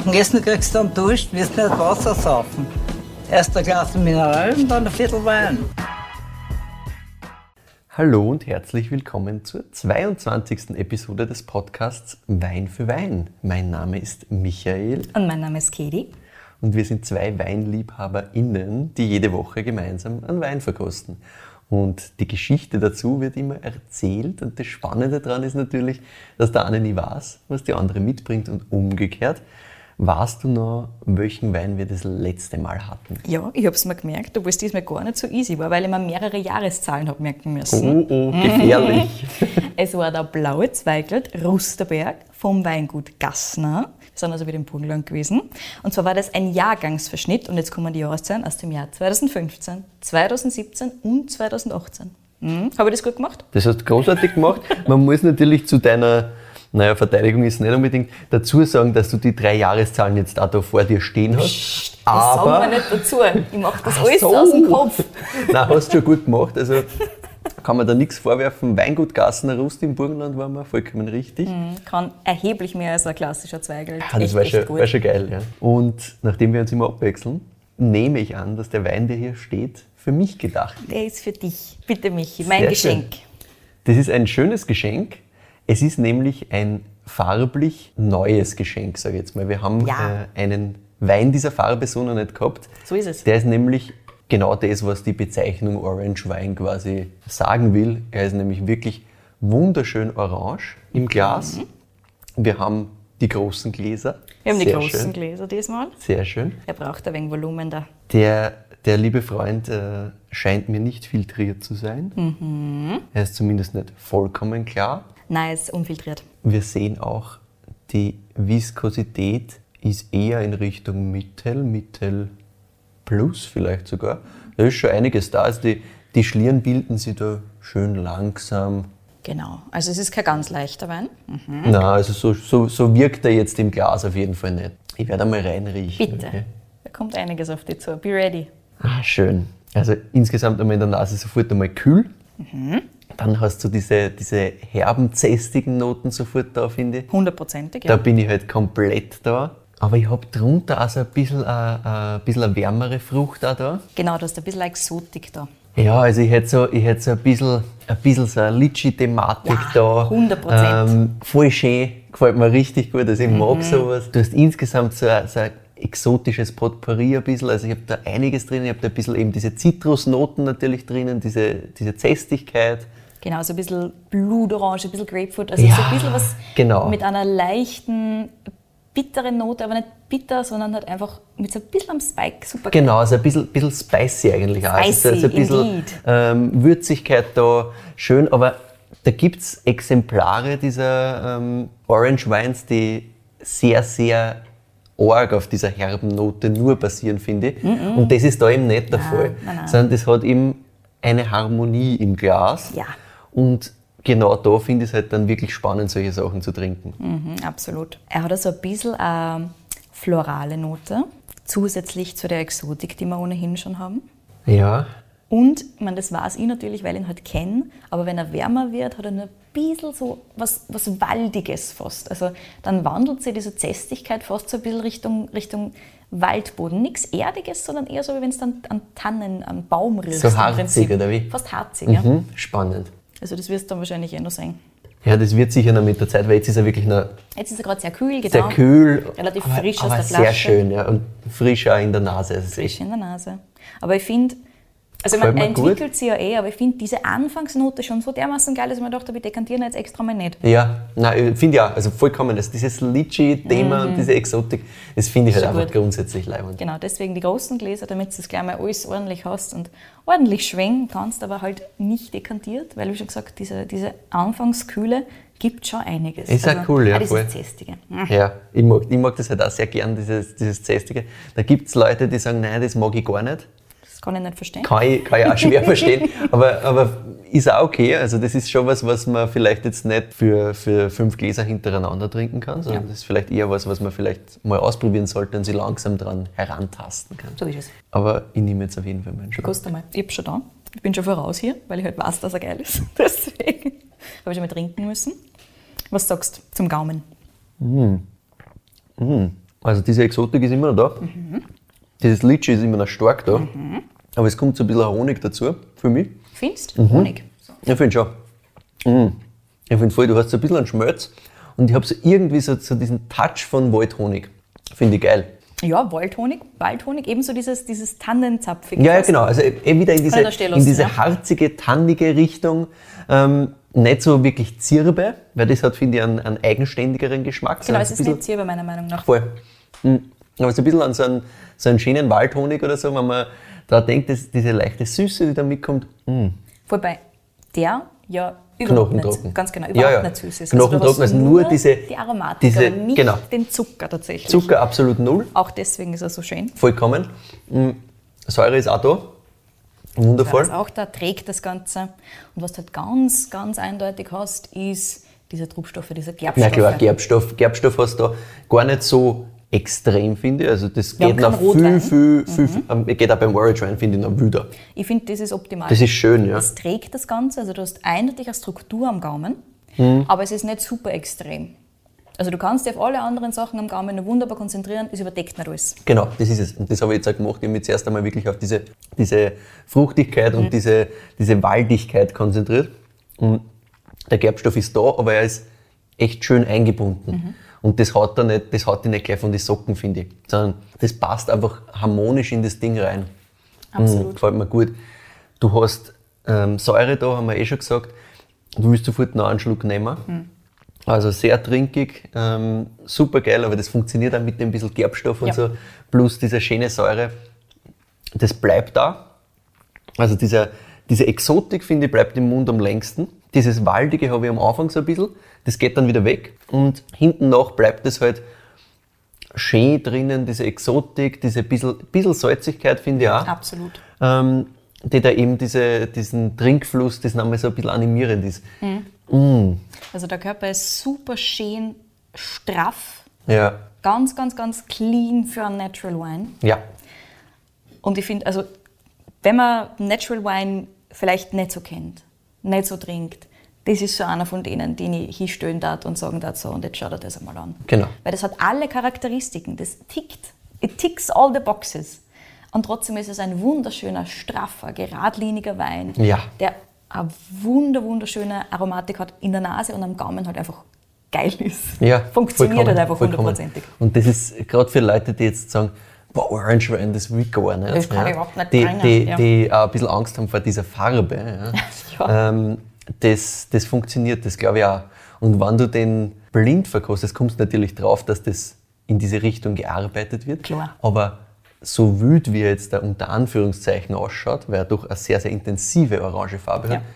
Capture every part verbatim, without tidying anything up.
Zum Essen kriegst du einen Dusch, wirst nicht Wasser saufen. Erst ein Glas Mineral und dann ein Viertel Wein. Hallo und herzlich willkommen zur zweiundzwanzigsten Episode des Podcasts Wein für Wein. Mein Name ist Michael. Und mein Name ist Katie. Und wir sind zwei WeinliebhaberInnen, die jede Woche gemeinsam einen Wein verkosten. Und die Geschichte dazu wird immer erzählt. Und das Spannende daran ist natürlich, dass der eine nie weiß, was die andere mitbringt und umgekehrt. Weißt du noch, welchen Wein wir das letzte Mal hatten? Ja, ich habe es mir gemerkt, obwohl es diesmal gar nicht so easy war, weil ich mir mehrere Jahreszahlen habe merken müssen. Oh, oh, gefährlich. Es war der Blaue Zweigelt Rusterberg vom Weingut Gassner. Wir sind also wieder im Burgenland gewesen. Und zwar war das ein Jahrgangsverschnitt, und jetzt kommen die Jahreszahlen aus dem Jahr zweitausendfünfzehn, zweitausendsiebzehn und zweitausendachtzehn. Hm, habe ich das gut gemacht? Das hast du großartig gemacht. Man muss natürlich zu deiner naja, Verteidigung ist nicht unbedingt dazu sagen, dass du die drei Jahreszahlen jetzt auch da vor dir stehen hast. Psst, das aber sagen wir nicht dazu. Ich mache das Ach alles so. aus dem Kopf. Nein, hast du schon gut gemacht. Also kann man da nichts vorwerfen. Weingut Gassner Rust im Burgenland war mal vollkommen richtig. Mhm, kann erheblich mehr als ein klassischer Zweigelt. Ja, das war schon, war schon geil. Ja. Und nachdem wir uns immer abwechseln, nehme ich an, dass der Wein, der hier steht, für mich gedacht ist. Der ist für dich. Bitte, Michi, mein Sehr Geschenk. Schön. Das ist ein schönes Geschenk. Es ist nämlich ein farblich neues Geschenk, sage ich jetzt mal. Wir haben Ja. äh, einen Wein dieser Farbe so noch nicht gehabt. So ist es. Der ist nämlich genau das, was die Bezeichnung Orange Wein quasi sagen will. Er ist nämlich wirklich wunderschön orange im Glas. Mhm. Wir haben die großen Gläser. Wir haben die Sehr großen schön. Gläser diesmal. Sehr schön. Er braucht ein wenig Volumen da. Der, der liebe Freund äh, scheint mir nicht filtriert zu sein. Mhm. Er ist zumindest nicht vollkommen klar. Nein, es ist unfiltriert. Wir sehen auch, die Viskosität ist eher in Richtung Mittel, Mittel plus vielleicht sogar. Da ist schon einiges da. Also die, die Schlieren bilden sich da schön langsam. Genau, also es ist kein ganz leichter Wein. Mhm. Nein, also so, so, so wirkt er jetzt im Glas auf jeden Fall nicht. Ich werde einmal reinriechen. Bitte, Okay? da kommt einiges auf dich zu. Be ready. Ah, schön. Also insgesamt einmal in der Nase sofort einmal kühl. Mhm. Dann hast du diese, diese herben, zästigen Noten sofort da, finde ich. Hundertprozentig, Da ja. bin ich halt komplett da. Aber ich habe drunter auch so ein bisschen, äh, ein bisschen eine wärmere Frucht auch da. Genau, du hast ein bisschen Exotik da. Ja, also ich hätte so, ich hätte so ein bisschen, ein bisschen so eine Litschi-Thematik Ja, da. hundert Prozent. Ähm, voll schön, gefällt mir richtig gut, also ich mag sowas. Du hast insgesamt so ein, so ein exotisches Potpourri ein bisschen, also ich habe da einiges drin, ich habe da ein bisschen eben diese Zitrusnoten natürlich drinnen, diese, diese Zästigkeit. Genau, so ein bisschen Blutorange, ein bisschen Grapefruit, also Ja, so ein bisschen was genau. mit einer leichten, bitteren Note, aber nicht bitter, sondern halt einfach mit so ein bisschen am Spike. Super geil. Genau, also ein bisschen, bisschen spicy eigentlich auch. Also Spicy, so ein bisschen indeed. ähm, Würzigkeit da, schön, aber da gibt es Exemplare dieser ähm, Orange Wines, die sehr, sehr arg auf dieser herben Note nur basieren, finde ich. Mm-mm. Und das ist da eben nicht der Nein, Fall. nein, nein. Sondern das hat eben eine Harmonie im Glas. Ja. Und genau da finde ich es halt dann wirklich spannend, solche Sachen zu trinken. Mhm, absolut. Er hat also ein bisschen eine florale Note, zusätzlich zu der Exotik, die wir ohnehin schon haben. Ja. Und, ich meine, das weiß ich natürlich, weil ich ihn halt kenne, aber wenn er wärmer wird, hat er nur ein bisschen so was, was Waldiges fast. Also dann wandelt sich diese Zästigkeit fast so ein bisschen Richtung, Richtung Waldboden. Nichts Erdiges, sondern eher so, wie wenn es dann an Tannen, an Baum riechst. So im harzig, Prinzip. oder wie? Fast harzig, ja. Mhm, spannend. Also das wirst du dann wahrscheinlich eh noch sehen. Ja, das wird sicher noch mit der Zeit, weil jetzt ist er wirklich noch Jetzt ist er gerade sehr kühl, genau. sehr kühl, Relativ aber, frisch aus aber der sehr Flasche. schön, ja, und frisch auch in der Nase. Also Frisch in der Nase. Aber ich finde, also Gefällt man mir gut. entwickelt sich ja eh, aber ich finde diese Anfangsnote schon so dermaßen geil, dass ich mir gedacht habe, ich dekantiere ihn jetzt extra mal nicht. Ja, nein, ich finde ja, also vollkommen, also dieses Litchi-Thema und diese Exotik, das finde ich halt Schon einfach gut. grundsätzlich leibend. Genau, deswegen die großen Gläser, damit du das gleich mal alles ordentlich hast und ordentlich schwenken kannst, aber halt nicht dekantiert, weil, wie schon gesagt, diese, diese Anfangskühle gibt schon einiges. Ist auch cool, ja, auch dieses voll. Zästige. Ja, ich mag, ich mag das halt auch sehr gern, dieses, dieses Zästige. Da gibt es Leute, die sagen, nein, das mag ich gar nicht. Das kann ich nicht verstehen. Kann ich, kann ich auch schwer verstehen, aber, aber ist auch okay. Also das ist schon was, was man vielleicht jetzt nicht für, für fünf Gläser hintereinander trinken kann, sondern Ja. das ist vielleicht eher was, was man vielleicht mal ausprobieren sollte und sich langsam dran herantasten kann. So ist es. Aber ich nehme jetzt auf jeden Fall meinen Schluck. Kost einmal. Ich hab schon da. Ich bin schon voraus hier, weil ich halt weiß, dass er geil ist. Deswegen habe ich schon mal trinken müssen. Was sagst du zum Gaumen? Mm. Mm. Also diese Exotik ist immer noch da. Mhm. Dieses Litschi ist immer noch stark da. Mhm. Aber es kommt so ein bisschen Honig dazu, für mich. Findest du? Mhm. Honig? So. Ich finde schon. Mhm. Ich finde voll, du hast so ein bisschen einen Schmelz und ich habe so irgendwie so, so diesen Touch von Waldhonig. Finde ich geil. Ja, Waldhonig, Waldhonig, ebenso dieses, dieses Tannenzapfige. Ja, ja, genau. Also eben wieder in diese, in diese ja. harzige, tannige Richtung. Ähm, nicht so wirklich Zirbe, weil das hat, finde ich, einen, einen eigenständigeren Geschmack. Genau, so es ist nicht Zirbe, meiner Meinung nach. Voll. Mhm. Aber so ein bisschen an so einen, so einen schönen Waldhonig oder so, wenn man da denkt, dass diese leichte Süße, die da mitkommt. Mhm. Wobei der ja überhaupt knochentrocken. Nicht, ganz genau, überhaupt ja, ja. nicht süß ist. Knochentrocken, also, also nur diese, die Aromatik, diese, aber nicht genau. den Zucker tatsächlich. Zucker absolut null. Auch deswegen ist er so schön. Vollkommen. Mhm. Säure ist auch da. Wundervoll. Säure ist auch da, trägt das Ganze. Und was du halt ganz, ganz eindeutig hast, ist diese Trubstoffe, diese Gerbstoffe. Na klar, Gerbstoff. Gerbstoff hast du da gar nicht so extrem, finde ich. Also das Wir geht haben noch keinen viel, Rotwein. viel, viel, viel ähm, geht auch beim Orange Wein, finde ich, noch wilder. Ich finde, das ist optimal. Das ist schön, ja. Es trägt das Ganze, also du hast eindeutig eine Struktur am Gaumen, Mhm. aber es ist nicht super extrem. Also du kannst dich auf alle anderen Sachen am Gaumen noch wunderbar konzentrieren, es überdeckt nicht alles. Genau, das ist es. Und das habe ich jetzt auch gemacht. Ich habe mich zuerst einmal wirklich auf diese, diese Fruchtigkeit und diese, diese Waldigkeit konzentriert. Und der Gerbstoff ist da, aber er ist echt schön eingebunden. Mhm. Und das haut, da nicht, das haut dich nicht gleich von den Socken, finde ich. Sondern das passt einfach harmonisch in das Ding rein. Absolut. Mhm, gefällt mir gut. Du hast ähm, Säure da, haben wir eh schon gesagt. Du willst sofort noch einen Schluck nehmen. Mhm. Also sehr trinkig, ähm, super geil, aber das funktioniert auch mit dem bisschen Gerbstoff und Ja. so, plus diese schöne Säure. Das bleibt da. Also dieser, diese Exotik, finde ich, bleibt im Mund am längsten. Dieses Waldige habe ich am Anfang so ein bisschen, das geht dann wieder weg. Und hinten nach bleibt es halt schön drinnen, diese Exotik, diese bisschen, bisschen Salzigkeit, finde ich auch. Absolut. Ähm, die da eben diese, diesen Trinkfluss, das nochmal so ein bisschen animierend ist. Mhm. Mm. Also der Körper ist super schön straff, Ja, ganz, ganz, ganz clean für einen Natural Wine. ja, Und ich finde, also wenn man Natural Wine vielleicht nicht so kennt, nicht so trinkt, das ist so einer von denen, den ich hinstellen darf und sagen darf, so, und jetzt schau dir das einmal an. genau. Weil das hat alle Charakteristiken, das tickt, it ticks all the boxes. Und trotzdem ist es ein wunderschöner, straffer, geradliniger Wein, Ja. der eine wunder, wunderschöne Aromatik hat in der Nase und am Gaumen halt einfach geil ist. Ja, Funktioniert vollkommen, halt einfach vollkommen. hundertprozentig. Und das ist gerade für Leute, die jetzt sagen, boah, Orange Wein, das will ich gar nicht. Das kann ja. ich überhaupt nicht die, bringen, die, ja. die auch ein bisschen Angst haben vor dieser Farbe. Ja. Ja. Ähm, das, das funktioniert, das glaube ich auch. Und wenn du den blind verkostest, kommst du natürlich drauf, dass das in diese Richtung gearbeitet wird. Klar. Aber so wild, wie er jetzt da unter Anführungszeichen ausschaut, weil er doch eine sehr, sehr intensive orange Farbe Ja. hat,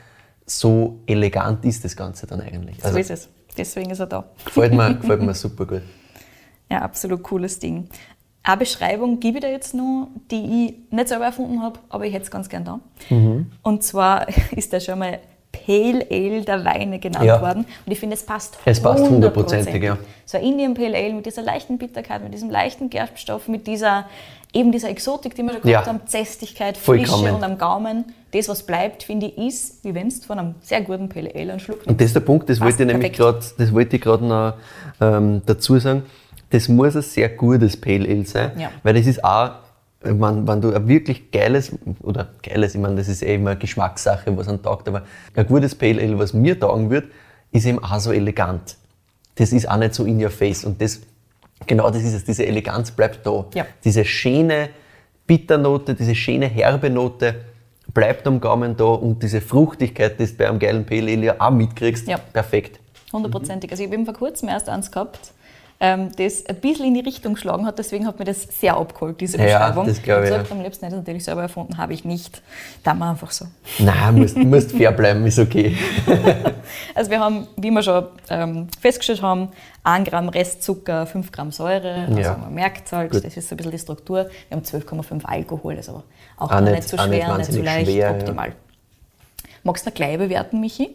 so elegant ist das Ganze dann eigentlich. So ist es. Deswegen ist er da. Gefällt mir, gefällt mir super gut. Ja, absolut cooles Ding. Eine Beschreibung gebe ich dir jetzt noch, die ich nicht selber erfunden habe, aber ich hätte es ganz gern da. Mhm. Und zwar ist der schon mal Pale Ale der Weine genannt Ja. worden. Und ich finde, es passt Es passt hundertprozentig, ja. So ein Indian Pale Ale mit dieser leichten Bitterkeit, mit diesem leichten Gerbstoff, mit dieser, eben dieser Exotik, die wir schon gehabt Ja. haben, Zästigkeit, Frische Vollkommen. und am Gaumen. Das, was bleibt, finde ich, ist, wie wenn du von einem sehr guten Pale Ale einen Schluck nimmst. Und das ist der Punkt, das Passt wollte ich nämlich perfekt. gerade, das wollte ich gerade noch ähm, dazu sagen. Das muss ein sehr gutes Pale Ale sein, Ja. weil das ist auch, wenn, wenn du ein wirklich geiles, oder geiles, ich meine, das ist eh immer eine Geschmackssache, was einem taugt, aber ein gutes Pale Ale, was mir taugen wird, ist eben auch so elegant. Das ist auch nicht so in your face und das, genau das ist es, diese Eleganz bleibt da. Ja. Diese schöne Bitternote, diese schöne herbe Note bleibt am Gaumen da und diese Fruchtigkeit, die du bei einem geilen Pale Ale ja auch mitkriegst, Ja. perfekt. Hundertprozentig. Also ich habe eben vor kurzem erst eins gehabt, ähm, das ein bisschen in die Richtung geschlagen hat, deswegen hat mir das sehr abgeholt, diese Ja, Beschreibung. das glaube ich, Ich habe gesagt, ja. am liebsten hätte ich es natürlich selber erfunden, habe ich nicht. Da wir einfach so. Nein, musst, musst fair bleiben, ist okay. Also wir haben, wie wir schon ähm, festgestellt haben, ein Gramm Restzucker, fünf Gramm Säure, also Ja. man merkt es halt, Gut. das ist so ein bisschen die Struktur. Wir haben zwölf Komma fünf Alkohol, also auch, Auch noch nicht- nicht so auch nicht schwer, nicht, so wahnsinnig leicht, schwer, ja. optimal. Magst du noch gleich bewerten, Michi?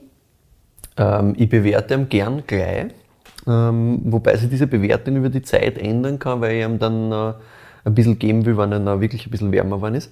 Ähm, ich bewerte ihn gern gleich, ähm, wobei sich diese Bewertung über die Zeit ändern kann, weil ich ihm dann äh, ein bisschen geben will, wenn er noch wirklich ein bisschen wärmer geworden ist.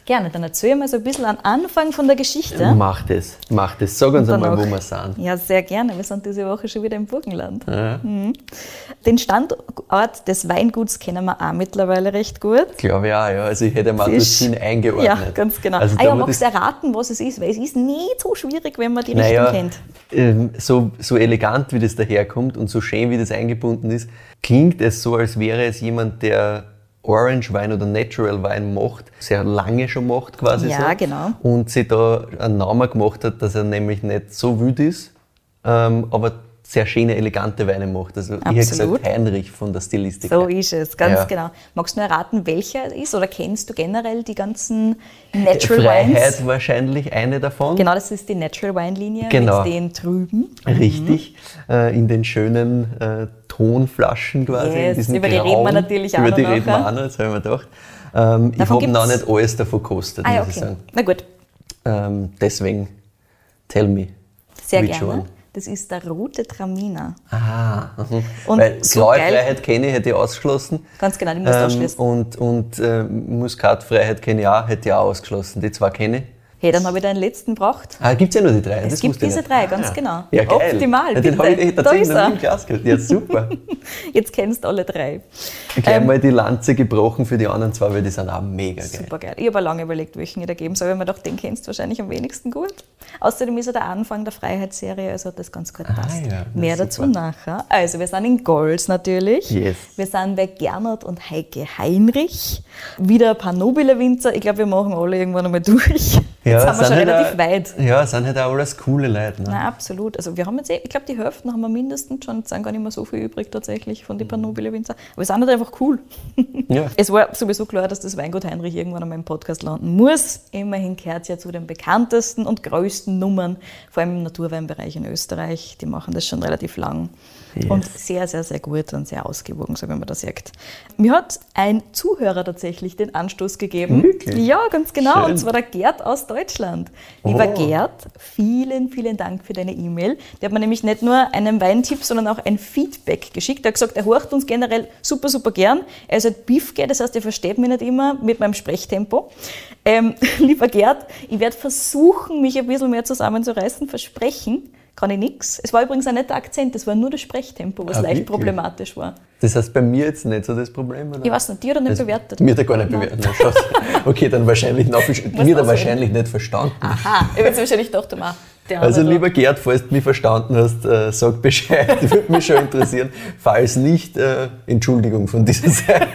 Gerne, dann erzähl mal so ein bisschen am Anfang von der Geschichte. Mach das, mach das. Sag uns einmal, wo wir sind. Ja, sehr gerne. Wir sind diese Woche schon wieder im Burgenland. Ja. Mhm. Den Standort des Weinguts kennen wir auch mittlerweile recht gut. Glaube ich auch, ja. Also ich hätte mal dorthin eingeordnet. Ja, ganz genau. Also ah ja, da, magst du das- erraten, was es ist? Weil es ist nicht so schwierig, wenn man die Richtung Naja, kennt. ähm, so, so elegant wie das daherkommt und so schön wie das eingebunden ist, klingt es so, als wäre es jemand, der Orange-Wein oder Natural-Wein macht, sehr lange schon macht quasi Ja, so. genau. Und sich da einen Namen gemacht hat, dass er nämlich nicht so wild ist, ähm, aber sehr schöne, elegante Weine macht. Also ich hätte Absolut. gesagt Heinrich von der Stilistik. So her. ist es, ganz Ja. genau. Magst du nur erraten, welcher es ist? Oder kennst du generell die ganzen Natural Freiheit Wines? wahrscheinlich eine davon. Genau, das ist die Natural Wine Linie Genau. mit den trüben. Richtig, äh, in den schönen äh, Tonflaschen quasi. Yes, in diesen über die reden grauen, wir natürlich auch Über noch die reden wir nachher. auch noch, das habe ich mir gedacht. Ähm, ich Davon habe noch gibt's- nicht alles davon gekostet, Ah ja, muss ich okay. sagen. Na gut, Ähm, deswegen, tell me. sehr which gerne. one? Das ist der rote Traminer. Ah, mhm. Und weil so blaue geil- Freiheit kenne ich, hätte ich ausgeschlossen. Ganz genau, die musst du Ähm, ausschließen. und und äh, Muskatfreiheit kenne ich auch, hätte ich auch ausgeschlossen. Die zwei kenne ich. Hey, dann habe ich deinen letzten gebracht. Ah, gibt es ja nur die drei. Es das gibt wusste ich diese nicht. drei, ganz Ah, genau. Ja, geil. Optimal, Ja, den bitte. habe ich Da tatsächlich ist noch nie er. im Glas gehabt. Ja, super. Jetzt kennst du alle drei. Gleich Ähm, mal die Lanze gebrochen für die anderen zwei, weil die sind auch mega geil. Super geil. Ich habe auch lange überlegt, welchen ich da geben soll, weil man gedacht, den kennst du wahrscheinlich am wenigsten gut. Außerdem ist er der Anfang der Freiheitsserie, also hat das ganz gut passt. ja, na, Mehr super. dazu nachher. Also, wir sind in Golz natürlich. Yes. Wir sind bei Gernot und Heike Heinrich. Wieder ein paar nobile Winzer. Ich glaube, wir machen alle irgendwann einmal durch. Jetzt sind wir schon sind halt relativ auch, weit. Ja, sind halt auch alles coole Leute. Ne? Nein, absolut. Also wir haben jetzt, eh- ich glaube, die Hälfte haben wir mindestens schon, es sind gar nicht mehr so viel übrig tatsächlich von den paar nobile Winzer. Aber es sind halt einfach cool. Ja. Es war sowieso klar, dass das Weingut Heinrich irgendwann einmal im Podcast landen muss. Immerhin gehört es ja zu den bekanntesten und größten Nummern, vor allem im Naturweinbereich in Österreich. Die machen das schon relativ lang. Yes. Und sehr, sehr, sehr gut und sehr ausgewogen, so wie man das sagt. Mir hat ein Zuhörer tatsächlich den Anstoß gegeben. Wirklich? Ja, ganz genau. Schön. Und zwar der Gerd aus Deutschland. Lieber Oh. Gerd, vielen, vielen Dank für deine E-Mail. Der hat mir nämlich nicht nur einen Weintipp, sondern auch ein Feedback geschickt. Er hat gesagt, er horcht uns generell super, super gern. Er ist halt Biefke, das heißt, er versteht mich nicht immer mit meinem Sprechtempo. Ähm, lieber Gerd, ich werde versuchen, mich ein bisschen mehr zusammenzureißen, versprechen. Kann ich nichts. Es war übrigens auch nicht der Akzent, es war nur das Sprechtempo, was Ah, leicht wirklich? problematisch war. Das heißt bei mir jetzt nicht so das Problem? Oder? Ich weiß nicht, die hat er nicht Das- bewertet. Mir hat er gar nicht bewertet. Na, schau. Okay, dann wahrscheinlich noch viel. Mir hat er auswählen. wahrscheinlich nicht verstanden. Aha, ich habe jetzt wahrscheinlich gedacht, ah, der Also andere da. lieber Gerd, falls du mich verstanden hast, äh, sag Bescheid. Würde mich schon interessieren. Falls nicht, äh, Entschuldigung von dieser Seite.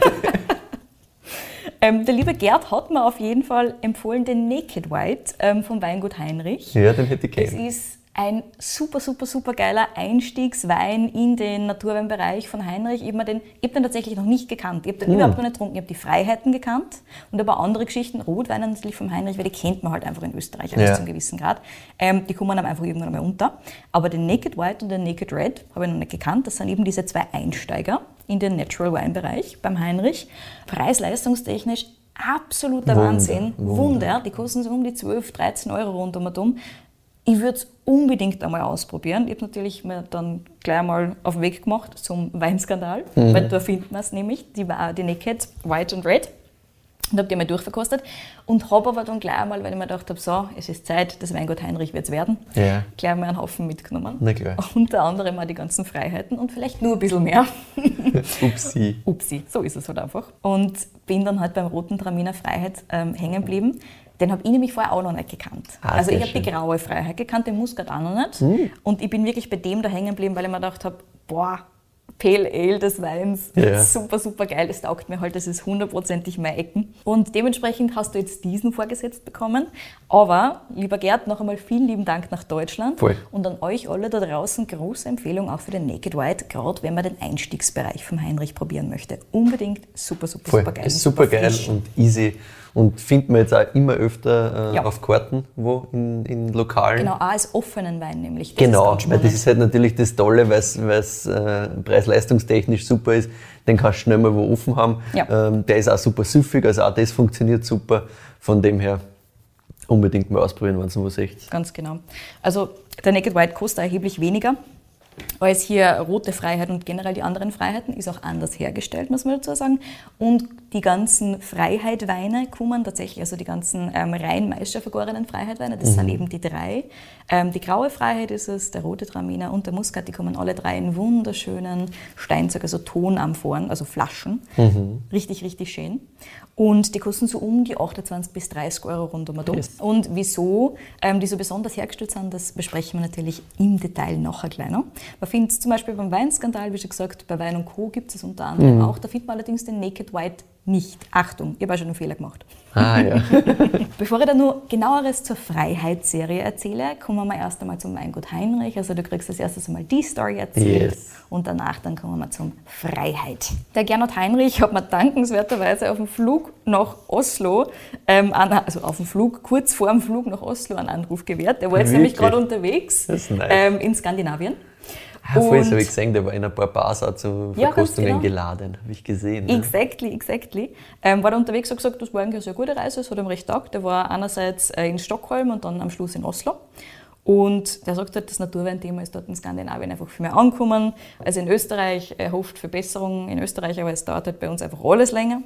Ähm, der liebe Gerd hat mir auf jeden Fall empfohlen den Naked White ähm, vom Weingut Heinrich. Ja, den hätte ich Es gegeben. ist ein super, super, super geiler Einstiegswein in den Naturweinbereich von Heinrich. Ich habe den, ich hab den tatsächlich noch nicht gekannt. Ich habe den Hm. überhaupt noch nicht getrunken. Ich habe die Freiheiten gekannt und aber andere Geschichten, Rotweine natürlich vom Heinrich, weil die kennt man halt einfach in Österreich alles Ja. zu einem gewissen Grad. Ähm, die kommen dann einfach irgendwann einmal unter. Aber den Naked White und den Naked Red habe ich noch nicht gekannt. Das sind eben diese zwei Einsteiger in den Natural Wine-Bereich beim Heinrich. Preis-leistungstechnisch absoluter Wunder, Wahnsinn. Wunder. Wunder. Die kosten so um die zwölf, dreizehn Euro rund um und um. Ich würde es unbedingt einmal ausprobieren. Ich habe natürlich mir dann gleich mal auf den Weg gemacht zum Weinskandal, Mhm. weil da findet man es nämlich, die, war die Naked, White und Red. Und habe die einmal durchverkostet und habe aber dann gleich einmal, weil ich mir gedacht habe, so, es ist Zeit, das Weingut Heinrich wird es werden, Ja. gleich mal einen Haufen mitgenommen. Na klar. Unter anderem auch die ganzen Freiheiten und vielleicht nur ein bisschen mehr. Upsi. Upsi, so ist es halt einfach. Und bin dann halt beim roten Traminer Freiheit ähm, hängen geblieben. Den habe ich nämlich vorher auch noch nicht gekannt. Ah, also sehr ich habe die schön. graue Freiheit gekannt, den Muskat auch noch nicht. Und ich bin wirklich bei dem da hängen geblieben, weil ich mir gedacht habe, boah, Pale Ale des Weins, Ja. super, super geil, das taugt mir halt, das ist hundertprozentig mein Ecken. Und dementsprechend hast du jetzt diesen vorgesetzt bekommen. Aber, lieber Gerd, noch einmal vielen lieben Dank nach Deutschland. Voll. Und an euch alle da draußen große Empfehlung auch für den Naked White, gerade wenn man den Einstiegsbereich vom Heinrich probieren möchte. Unbedingt super, super, Voll. super geil. Ist super geil frisch. und easy. Und findet man jetzt auch immer öfter äh, Ja. auf Karten, wo in, in Lokalen. Genau, auch als offenen Wein nämlich. Das Genau, ist ganz weil das spannend. ist halt natürlich das Tolle, weil es äh, preis-leistungstechnisch super ist. Den kannst du schnell mal wo offen haben. Ja. Ähm, der ist auch super süffig, also auch das funktioniert super. Von dem her unbedingt mal ausprobieren, wenn es was echt. Ganz genau. Also der Naked White kostet erheblich weniger als hier rote Freiheit und generell die anderen Freiheiten. Ist auch anders hergestellt, muss man dazu sagen. Und die ganzen Freiheit-Weine kommen, tatsächlich, also die ganzen ähm, rein Maischer vergorenen Freiheit-Weine, das mhm. sind eben die drei. Ähm, die graue Freiheit ist es, der rote Traminer und der Muscat, die kommen alle drei in wunderschönen Steinzeug, also Tonamphoren, also Flaschen. Mhm. Richtig, richtig schön. Und die kosten so um die achtundzwanzig bis dreißig Euro rund um. Yes. Und wieso ähm, die so besonders hergestellt sind, das besprechen wir natürlich im Detail nachher gleich noch. Man findet es zum Beispiel beim Weinskandal, wie schon gesagt, bei Wein und Co. gibt es unter anderem mhm. auch. Da findet man allerdings den Naked White nicht. Achtung, ich habe auch schon einen Fehler gemacht. Ah, ja. Bevor ich da nur genaueres zur Freiheitsserie erzähle, kommen wir erst einmal zum Weingut Heinrich. Also du kriegst als erstes einmal die Story erzählt yes. und danach dann kommen wir zum Freiheit. Der Gernot Heinrich hat mir dankenswerterweise auf dem Flug nach Oslo, ähm, also auf dem Flug, kurz vor dem Flug nach Oslo einen Anruf gewährt. Der war jetzt Wirklich? nämlich gerade unterwegs nice. ähm, in Skandinavien. Ah, vorhin habe ich gesehen, der war in ein paar Bars auch zu Verkostungen ja, genau. geladen, habe ich gesehen. Ne? Exactly, exactly. Ähm, war da unterwegs und gesagt, das war eigentlich eine sehr gute Reise, es hat ihm recht taugt. Der war einerseits äh, in Stockholm und dann am Schluss in Oslo. Und der sagt halt, das Naturweinthema ist dort in Skandinavien einfach viel mehr angekommen. Also in Österreich, er hofft Verbesserungen in Österreich, aber es dauert halt bei uns einfach alles länger.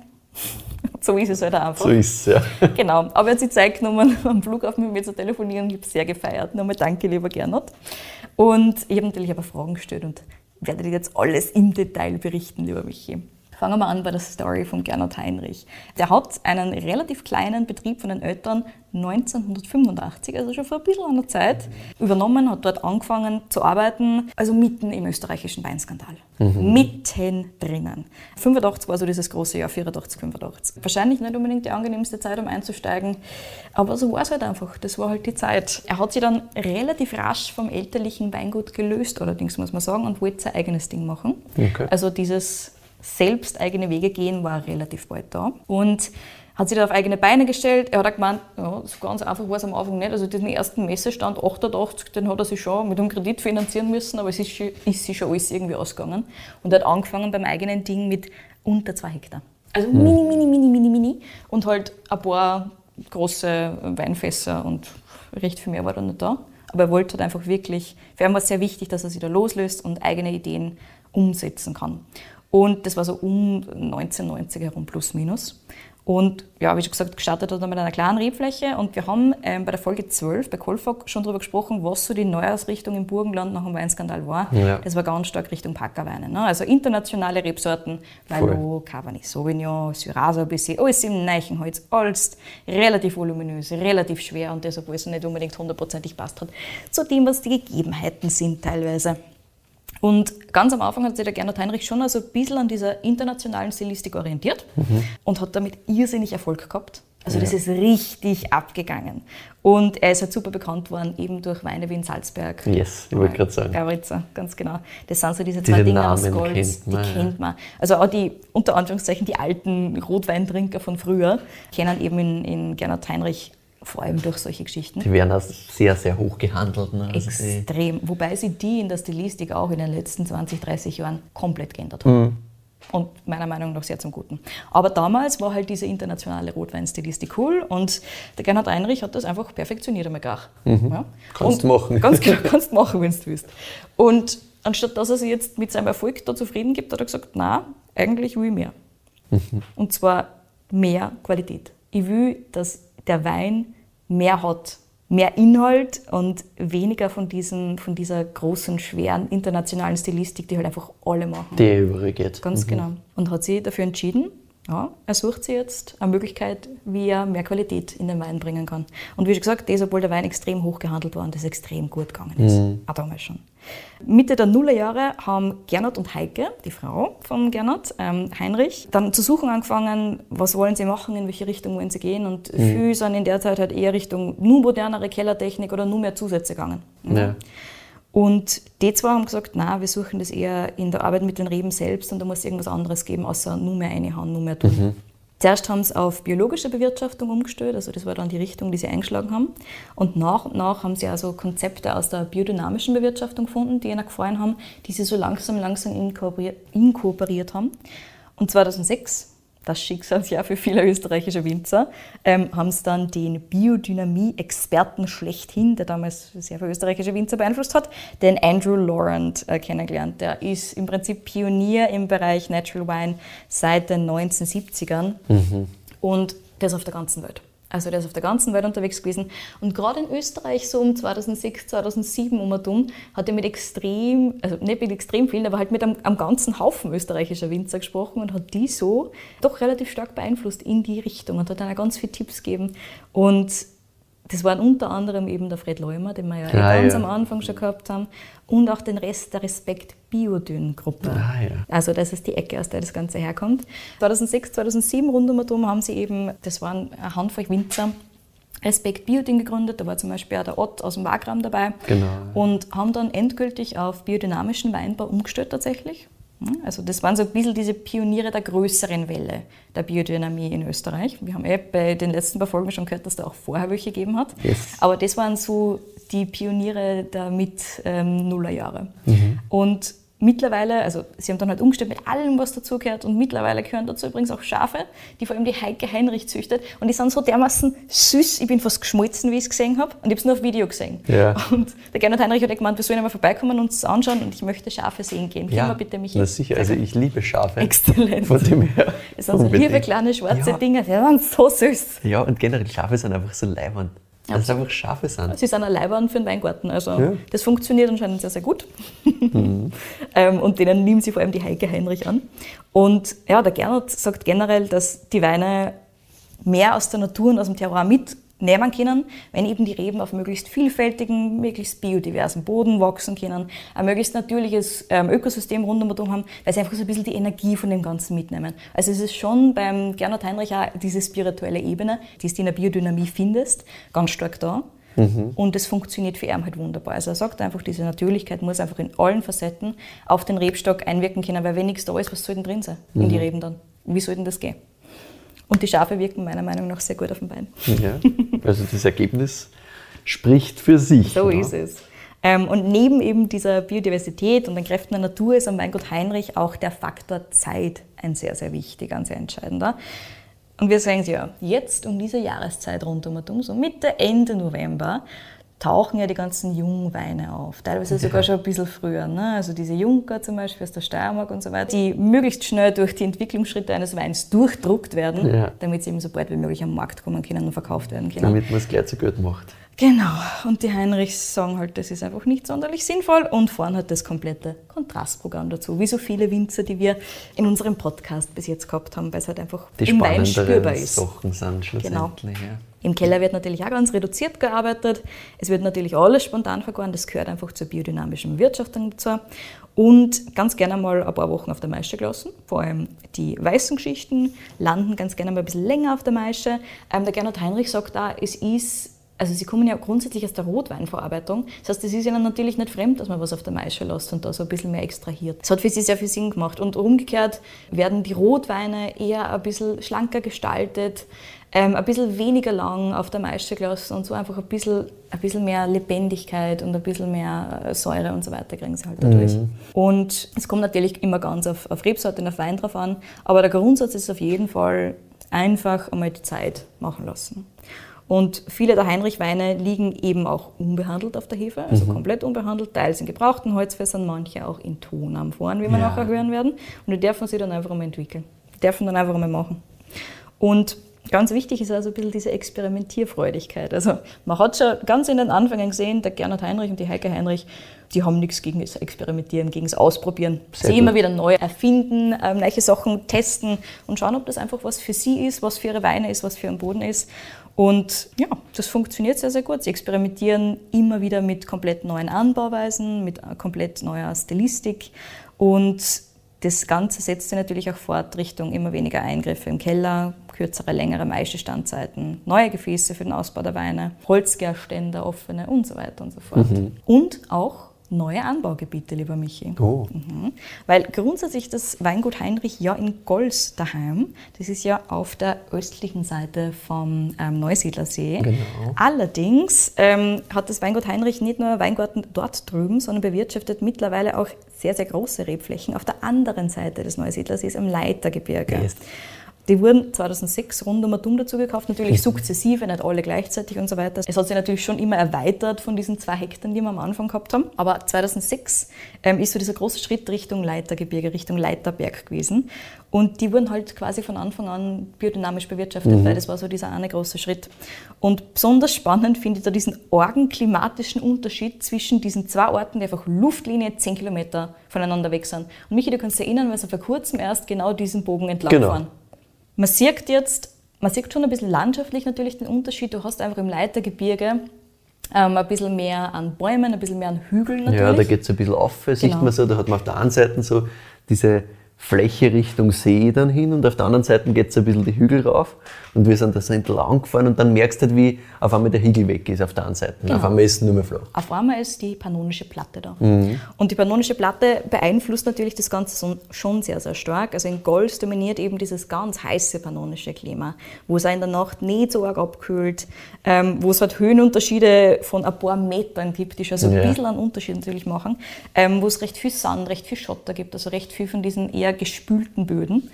So ist es halt einfach. So ist es, ja. Genau. Aber er hat sich Zeit genommen, am Flughafen mit mir zu telefonieren. Ich habe sehr gefeiert. Nochmal danke, lieber Gernot. Und ich habe natürlich aber Fragen gestellt und werde dir jetzt alles im Detail berichten, lieber Michi. Fangen wir an bei der Story von Gernot Heinrich. Der hat einen relativ kleinen Betrieb von den Eltern neunzehnhundertfünfundachtzig, also schon vor ein bisschen einer Zeit, übernommen, hat dort angefangen zu arbeiten, also mitten im österreichischen Weinskandal. Mhm. Mitten drinnen. fünfundachtzig war so dieses große Jahr, vierundachtzig, fünfundachtzig. Wahrscheinlich nicht unbedingt die angenehmste Zeit, um einzusteigen, aber so war es halt einfach. Das war halt die Zeit. Er hat sich dann relativ rasch vom elterlichen Weingut gelöst, allerdings muss man sagen, und wollte sein eigenes Ding machen. Okay. Also dieses selbst eigene Wege gehen war relativ bald da und hat sich dann auf eigene Beine gestellt. Er hat auch gemeint, ja, so ganz einfach war es am Anfang nicht. Also diesen ersten Messestand achtundachtzig, den hat er sich schon mit einem Kredit finanzieren müssen, aber es ist, ist sich schon alles irgendwie ausgegangen. Und er hat angefangen beim eigenen Ding mit unter zwei Hektar. Also mhm. mini, mini, mini, mini, mini und halt ein paar große Weinfässer und recht viel mehr war da nicht da. Aber er wollte halt einfach wirklich, für ihn war es sehr wichtig, dass er sich da loslöst und eigene Ideen umsetzen kann. Und das war so um neunzehnhundertneunzig herum, plus minus. Und ja, wie schon gesagt, gestartet hat er mit einer kleinen Rebfläche. Und wir haben ähm, bei der Folge zwölf bei Kolfag schon darüber gesprochen, was so die Neuausrichtung im Burgenland nach dem Weinskandal war. Ja. Das war ganz stark Richtung Packerweine. Ne? Also internationale Rebsorten, Merlot, Cabernet Sauvignon, Syrah ein bisschen, alles im Neichenholz, alles relativ voluminös, relativ schwer und deshalb alles nicht unbedingt hundertprozentig passt hat zu dem, was die Gegebenheiten sind teilweise. Und ganz am Anfang hat sich der Gernot Heinrich schon also ein bisschen an dieser internationalen Stilistik orientiert mhm. und hat damit irrsinnig Erfolg gehabt. Also ja. das ist richtig abgegangen. Und er ist halt super bekannt worden, eben durch Weine wie in Salzberg. Yes, ich wollte gerade sagen. Berberitzer, ganz genau. Das sind so diese zwei diese Dinge Namen aus Gold, kennt man, die ja. kennt man. Also auch die, unter Anführungszeichen, die alten Rotweintrinker von früher kennen eben in, in Gernot Heinrich vor allem durch solche Geschichten. Die werden auch sehr, sehr hoch gehandelt. Ne? Also extrem. Wobei sie die in der Stilistik auch in den letzten zwanzig, dreißig Jahren komplett geändert haben. Mhm. Und meiner Meinung nach sehr zum Guten. Aber damals war halt diese internationale Rotweinstilistik cool und der Gernot Heinrich hat das einfach perfektioniert einmal gar. Mhm. Ja? Kannst du machen. Ganz genau, kannst du machen, wenn du willst. Und anstatt dass er sich jetzt mit seinem Erfolg da zufrieden gibt, hat er gesagt, na, eigentlich will ich mehr. Mhm. Und zwar mehr Qualität. Ich will, dass der Wein mehr hat, mehr Inhalt und weniger von, diesen, von dieser großen, schweren, internationalen Stilistik, die halt einfach alle machen. Die übergeht. Ganz mhm. genau. Und hat sich dafür entschieden, ja, er sucht sich jetzt eine Möglichkeit, wie er mehr Qualität in den Wein bringen kann. Und wie schon gesagt, das, obwohl der Wein extrem hoch gehandelt war und das extrem gut gegangen ist. Mhm. Auch damals schon. Mitte der Nullerjahre haben Gernot und Heike, die Frau von Gernot, ähm, Heinrich, dann zu suchen angefangen, was wollen sie machen, in welche Richtung wollen sie gehen. Und mhm. viele sind in der Zeit halt eher Richtung nur modernere Kellertechnik oder nur mehr Zusätze gegangen. Mhm. Ja. Und die zwei haben gesagt, nein, wir suchen das eher in der Arbeit mit den Reben selbst und da muss es irgendwas anderes geben, außer nur mehr reinhauen, nur mehr tun. Mhm. Zuerst haben sie auf biologische Bewirtschaftung umgestellt, also das war dann die Richtung, die sie eingeschlagen haben. Und nach und nach haben sie also Konzepte aus der biodynamischen Bewirtschaftung gefunden, die ihnen gefallen haben, die sie so langsam, langsam inkorporiert, inkorporiert haben. Und zweitausendsechs das Schicksalsjahr für viele österreichische Winzer, ähm, haben sie dann den Biodynamie-Experten schlechthin, der damals sehr viele österreichische Winzer beeinflusst hat, den Andrew Laurent äh, kennengelernt. Der ist im Prinzip Pionier im Bereich Natural Wine seit den neunzehnhundertsiebzigern mhm. und das auf der ganzen Welt. Also der ist auf der ganzen Welt unterwegs gewesen. Und gerade in Österreich so um zweitausendsechs, zweitausendsieben um und um hat er mit extrem, also nicht mit extrem vielen, aber halt mit einem, einem ganzen Haufen österreichischer Winzer gesprochen und hat die so doch relativ stark beeinflusst in die Richtung und hat dann auch ganz viele Tipps gegeben. Und das waren unter anderem eben der Fred Leumer, den wir ja, ja ganz ja. am Anfang schon gehabt haben, und auch den Rest der Respekt Biodyn-Gruppe. Ah, ja. Also das ist die Ecke, aus der das Ganze herkommt. zweitausendsechs, zweitausendsieben rund um und um haben sie eben, das waren eine Handvoll Winzer, Respekt Biodyn gegründet, da war zum Beispiel auch der Ott aus dem Wagram dabei. Genau. Und haben dann endgültig auf biodynamischen Weinbau umgestellt tatsächlich. Also das waren so ein bisschen diese Pioniere der größeren Welle der Biodynamie in Österreich. Wir haben eh bei den letzten paar Folgen schon gehört, dass da auch vorher welche gegeben hat. Yes. Aber das waren so die Pioniere der Mit-Nullerjahre. Mhm. Und mittlerweile, also sie haben dann halt umgestellt mit allem, was dazugehört, und mittlerweile gehören dazu übrigens auch Schafe, die vor allem die Heike Heinrich züchtet, und die sind so dermaßen süß, ich bin fast geschmolzen, wie ich es gesehen habe, und ich habe es nur auf Video gesehen. Ja. Und der Gernot Heinrich hat gemeint, wir sollen einmal vorbeikommen und uns das anschauen, und ich möchte Schafe sehen gehen. Ja, mal bitte mich na sicher, also ich liebe Schafe. Exzellent. Von dem her. Es sind so liebe kleine schwarze ja. Dinge, die sind so süß. Ja, und generell Schafe sind einfach so leibernd. Dass es einfach Schafe sind. Sie sind ein Leibwand für den Weingarten. Also ja. das funktioniert anscheinend sehr, sehr gut. Mhm. ähm, und denen nehmen sie vor allem die Heike Heinrich an. Und ja, der Gernot sagt generell, dass die Weine mehr aus der Natur und aus dem Terroir mitnehmen können, wenn eben die Reben auf möglichst vielfältigen, möglichst biodiversen Boden wachsen können, ein möglichst natürliches ähm, Ökosystem rund um haben, weil sie einfach so ein bisschen die Energie von dem Ganzen mitnehmen. Also es ist schon beim Gernot Heinrich auch diese spirituelle Ebene, die du in der Biodynamie findest, ganz stark da. Mhm. Und es funktioniert für ihn halt wunderbar. Also er sagt einfach, diese Natürlichkeit muss einfach in allen Facetten auf den Rebstock einwirken können, weil wenn nichts da ist, was soll denn drin sein in mhm. die Reben dann? Wie soll denn das gehen? Und die Schafe wirken meiner Meinung nach sehr gut auf den Wein. Ja, also das Ergebnis spricht für sich. So ja. ist es. Ähm, und neben eben dieser Biodiversität und den Kräften der Natur ist am Weingut Heinrich auch der Faktor Zeit ein sehr, sehr wichtiger, ein sehr entscheidender. Und wir sagen es ja, jetzt um diese Jahreszeit rund um und um, so Mitte, Ende November, tauchen ja die ganzen Jungweine auf, teilweise sogar ja. schon ein bisschen früher. Ne? Also diese Junker zum Beispiel aus der Steiermark und so weiter, die möglichst schnell durch die Entwicklungsschritte eines Weins durchdruckt werden, ja. damit sie eben so bald wie möglich am Markt kommen können und verkauft werden können. Damit man es gleich zu Geld macht. Genau, und die Heinrichs sagen halt, das ist einfach nicht sonderlich sinnvoll und fahren halt das komplette Kontrastprogramm dazu, wie so viele Winzer, die wir in unserem Podcast bis jetzt gehabt haben, weil es halt einfach die im Wein spürbar ist. Die Sachen sind schlussendlich. Genau. Ja. Im Keller wird natürlich auch ganz reduziert gearbeitet. Es wird natürlich alles spontan vergoren, das gehört einfach zur biodynamischen Bewirtschaftung dazu. Und ganz gerne mal ein paar Wochen auf der Maische gelassen. Vor allem die weißen Geschichten landen ganz gerne mal ein bisschen länger auf der Maische. Ähm, der Gernot Heinrich sagt da, es ist, also sie kommen ja grundsätzlich aus der Rotweinverarbeitung. Das heißt, es ist ihnen natürlich nicht fremd, dass man was auf der Maische lässt und da so ein bisschen mehr extrahiert. Das hat für sie sehr viel Sinn gemacht. Und umgekehrt werden die Rotweine eher ein bisschen schlanker gestaltet, ähm, ein bisschen weniger lang auf der Maische gelassen und so einfach ein bisschen, ein bisschen mehr Lebendigkeit und ein bisschen mehr Säure und so weiter kriegen sie halt dadurch. Mhm. Und es kommt natürlich immer ganz auf, auf Rebsorte und auf Wein drauf an, aber der Grundsatz ist auf jeden Fall einfach einmal die Zeit machen lassen. Und viele der Heinrich-Weine liegen eben auch unbehandelt auf der Hefe, also mhm. komplett unbehandelt, teils in gebrauchten Holzfässern, manche auch in Tonamphoren, wie wir ja. nachher hören werden. Und die dürfen sie dann einfach einmal entwickeln, die dürfen dann einfach einmal machen. Und ganz wichtig ist also ein bisschen diese Experimentierfreudigkeit. Also man hat schon ganz in den Anfängen gesehen, der Gernot Heinrich und die Heike Heinrich, die haben nichts gegen das Experimentieren, gegen das Ausprobieren. Sehr sie gut. Immer wieder neu erfinden, ähm, neue Sachen testen und schauen, ob das einfach was für sie ist, was für ihre Weine ist, was für ihren Boden ist. Und ja, das funktioniert sehr, sehr gut. Sie experimentieren immer wieder mit komplett neuen Anbauweisen, mit komplett neuer Stilistik. Und das Ganze setzt sich natürlich auch fort Richtung immer weniger Eingriffe im Keller, kürzere, längere Maischestandzeiten, neue Gefäße für den Ausbau der Weine, Holzgärständer, offene und so weiter und so fort. Mhm. Und auch neue Anbaugebiete, lieber Michi. Oh. Mhm. Weil grundsätzlich das Weingut Heinrich ja in Gols daheim, das ist ja auf der östlichen Seite vom ähm, Neusiedlersee. Genau. Allerdings ähm, hat das Weingut Heinrich nicht nur Weingarten dort drüben, sondern bewirtschaftet mittlerweile auch sehr, sehr große Rebflächen auf der anderen Seite des Neusiedlersees am Leitergebirge. Yes. Die wurden zweitausendsechs rund um und um dazu gekauft, natürlich sukzessive, nicht alle gleichzeitig und so weiter. Es hat sich natürlich schon immer erweitert von diesen zwei Hektar, die wir am Anfang gehabt haben. Aber zweitausendsechs ähm, ist so dieser große Schritt Richtung Leitergebirge, Richtung Leiterberg gewesen. Und die wurden halt quasi von Anfang an biodynamisch bewirtschaftet, mhm. weil das war so dieser eine große Schritt. Und besonders spannend finde ich da diesen argen klimatischen Unterschied zwischen diesen zwei Orten, die einfach Luftlinie zehn Kilometer voneinander weg sind. Und Michi, du kannst dich erinnern, weil sie vor kurzem erst genau diesen Bogen entlang genau. fahren. Man sieht jetzt, man sieht schon ein bisschen landschaftlich natürlich den Unterschied. Du hast einfach im Leitergebirge ähm, ein bisschen mehr an Bäumen, ein bisschen mehr an Hügeln natürlich. Ja, da geht es ein bisschen auf, sieht Genau. man so. Da hat man auf der einen Seite so diese Fläche Richtung See dann hin und auf der anderen Seite geht es ein bisschen die Hügel rauf und wir sind da so entlang gefahren und dann merkst du halt, wie auf einmal der Hügel weg ist auf der anderen Seite. Genau. Auf einmal ist es nur mehr flach. Auf einmal ist die Pannonische Platte da. Mhm. Und die Pannonische Platte beeinflusst natürlich das Ganze schon sehr, sehr stark. Also in Gols dominiert eben dieses ganz heiße pannonische Klima, wo es auch in der Nacht nicht so arg abkühlt, ähm, wo es halt Höhenunterschiede von ein paar Metern gibt, die schon so ein Ja. bisschen einen Unterschied natürlich machen, ähm, wo es recht viel Sand, recht viel Schotter gibt, also recht viel von diesen eher gespülten Böden.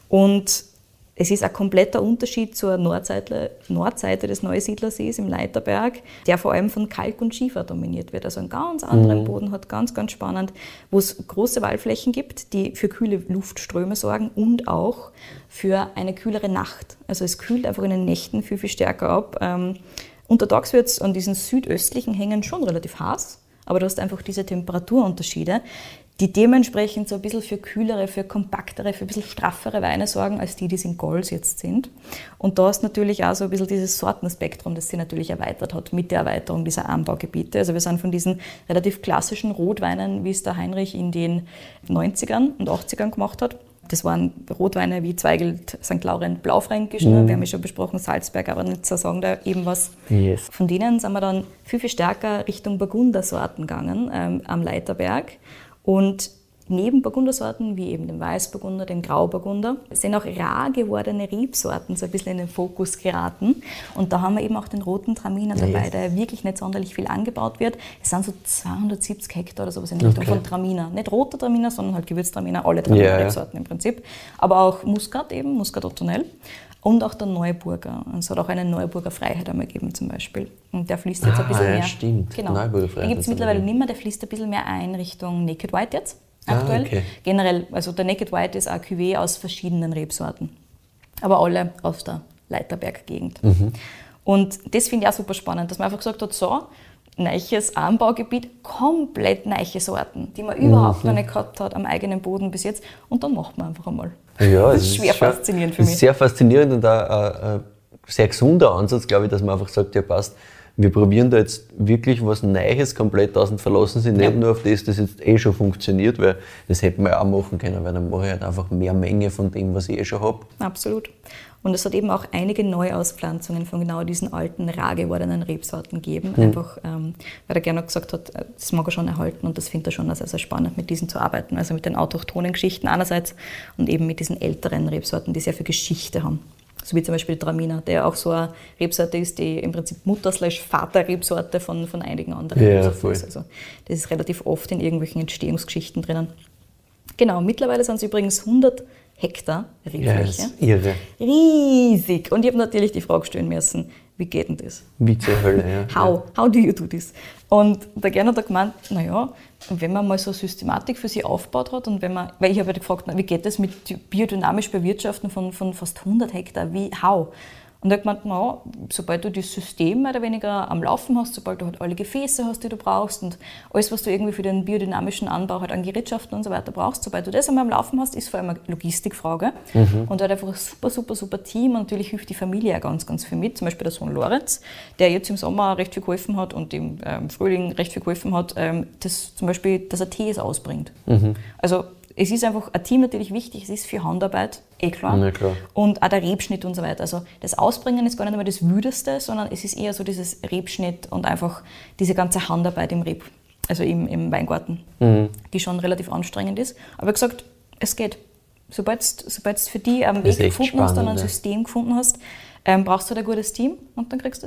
Und es ist ein kompletter Unterschied zur Nordseite, Nordseite des Neusiedlersees im Leiterberg, der vor allem von Kalk und Schiefer dominiert wird. Also einen ganz anderen Mhm. Boden hat, ganz, ganz spannend, wo es große Waldflächen gibt, die für kühle Luftströme sorgen und auch für eine kühlere Nacht. Also es kühlt einfach in den Nächten viel, viel stärker ab. Ähm, untertags wird es an diesen südöstlichen Hängen schon relativ heiß, aber du hast einfach diese Temperaturunterschiede, die dementsprechend so ein bisschen für kühlere, für kompaktere, für ein bisschen straffere Weine sorgen, als die, die es in Gols jetzt sind. Und da ist natürlich auch so ein bisschen dieses Sortenspektrum, das sich natürlich erweitert hat mit der Erweiterung dieser Anbaugebiete. Also wir sind von diesen relativ klassischen Rotweinen, wie es der Heinrich in den neunzigern und achtzigern gemacht hat. Das waren Rotweine wie Zweigelt, Sankt Laurent, Blaufränkisch, mm. wir haben ja schon besprochen, Salzberg, aber nicht so sagen da eben was. Yes. Von denen sind wir dann viel, viel stärker Richtung Burgundersorten gegangen ähm, am Leiterberg. Und neben Burgundersorten, wie eben dem Weißburgunder, dem Grauburgunder, sind auch rar gewordene Rebsorten so ein bisschen in den Fokus geraten. Und da haben wir eben auch den roten Traminer dabei, Yes. der wirklich nicht sonderlich viel angebaut wird. Es sind so zweihundertsiebzig Hektar oder sowas in Richtung Okay. von Traminer. Nicht roter Traminer, sondern halt Gewürztraminer, alle Traminer-Rebsorten Ja, ja. im Prinzip. Aber auch Muscat eben, Muscat Ottonel. Und auch der Neuburger. Und es hat auch einen Neuburger Freiheit einmal gegeben zum Beispiel. Und der fließt jetzt Ah, ein bisschen ja, mehr. stimmt. Genau. Neuburger Freiheit Den gibt es hat's mittlerweile aber nicht mehr, der fließt ein bisschen mehr ein Richtung Naked White jetzt. Ah, Aktuell. okay. Generell, also der Naked White ist ein Cuvée aus verschiedenen Rebsorten. Aber alle aus der Leiterberg-Gegend. Mhm. Und das finde ich auch super spannend, dass man einfach gesagt hat, so, neues Anbaugebiet, komplett neue Sorten, die man überhaupt Mhm. noch nicht gehabt hat am eigenen Boden bis jetzt. Und dann macht man einfach einmal. Ja, Das es ist schwer schon- faszinierend für es mich. ist sehr faszinierend und auch ein, ein sehr gesunder Ansatz, glaube ich, dass man einfach sagt, ja passt, wir probieren da jetzt wirklich was Neues komplett aus und verlassen sich nicht Ja. nur auf das, das jetzt eh schon funktioniert, weil das hätten wir ja auch machen können, weil dann mache ich halt einfach mehr Menge von dem, was ich eh schon habe. Absolut. Und es hat eben auch einige Neuauspflanzungen von genau diesen alten, rar gewordenen Rebsorten gegeben. Mhm. Einfach, ähm, weil er gerne gesagt hat, das mag er schon erhalten und das findet er schon sehr, sehr spannend, mit diesen zu arbeiten. Also mit den autochthonen Geschichten einerseits und eben mit diesen älteren Rebsorten, die sehr viel Geschichte haben. So wie zum Beispiel Traminer, der auch so eine Rebsorte ist, die im Prinzip Mutter-Vater-Rebsorte von, von einigen anderen Ja, Rebsorten voll. ist. Also das ist relativ oft in irgendwelchen Entstehungsgeschichten drinnen. Genau, mittlerweile sind es übrigens hundert Hektar Ja, Rebfläche. das ist irre. Riesig. Und ich habe natürlich die Frage stellen müssen, wie geht denn das? Wie zur Hölle, ja. How? How do you do this? Und der Gern hat er gemeint, naja, wenn man mal so eine Systematik für sich aufgebaut hat und wenn man, weil ich habe halt gefragt, na, wie geht das mit biodynamisch Bewirtschaften von, von fast hundert Hektar, wie, how? Und er hat gemeint, na, sobald du das System mehr oder weniger am Laufen hast, sobald du halt alle Gefäße hast, die du brauchst und alles, was du irgendwie für den biodynamischen Anbau halt an Gerätschaften und so weiter brauchst, sobald du das einmal am Laufen hast, ist vor allem eine Logistikfrage. Mhm. Und er hat einfach ein super, super, super Team und natürlich hilft die Familie auch ganz, ganz viel mit. Zum Beispiel der Sohn Lorenz, der jetzt im Sommer recht viel geholfen hat und im ähm, Frühling recht viel geholfen hat, ähm, das, zum Beispiel, dass er Tees ausbringt. Mhm. Also es ist einfach ein Team natürlich wichtig, es ist viel Handarbeit, eh klar. Na klar. Und auch der Rebschnitt und so weiter. Also das Ausbringen ist gar nicht einmal das Wüdeste, sondern es ist eher so dieses Rebschnitt und einfach diese ganze Handarbeit im Reb, also im, im Weingarten, mhm. die schon relativ anstrengend ist. Aber wie gesagt, es geht. Sobald du für dich einen Weg echt gefunden hast und ein spannend, ja. System gefunden hast, ähm, brauchst du halt ein gutes Team und dann kriegst du das hin.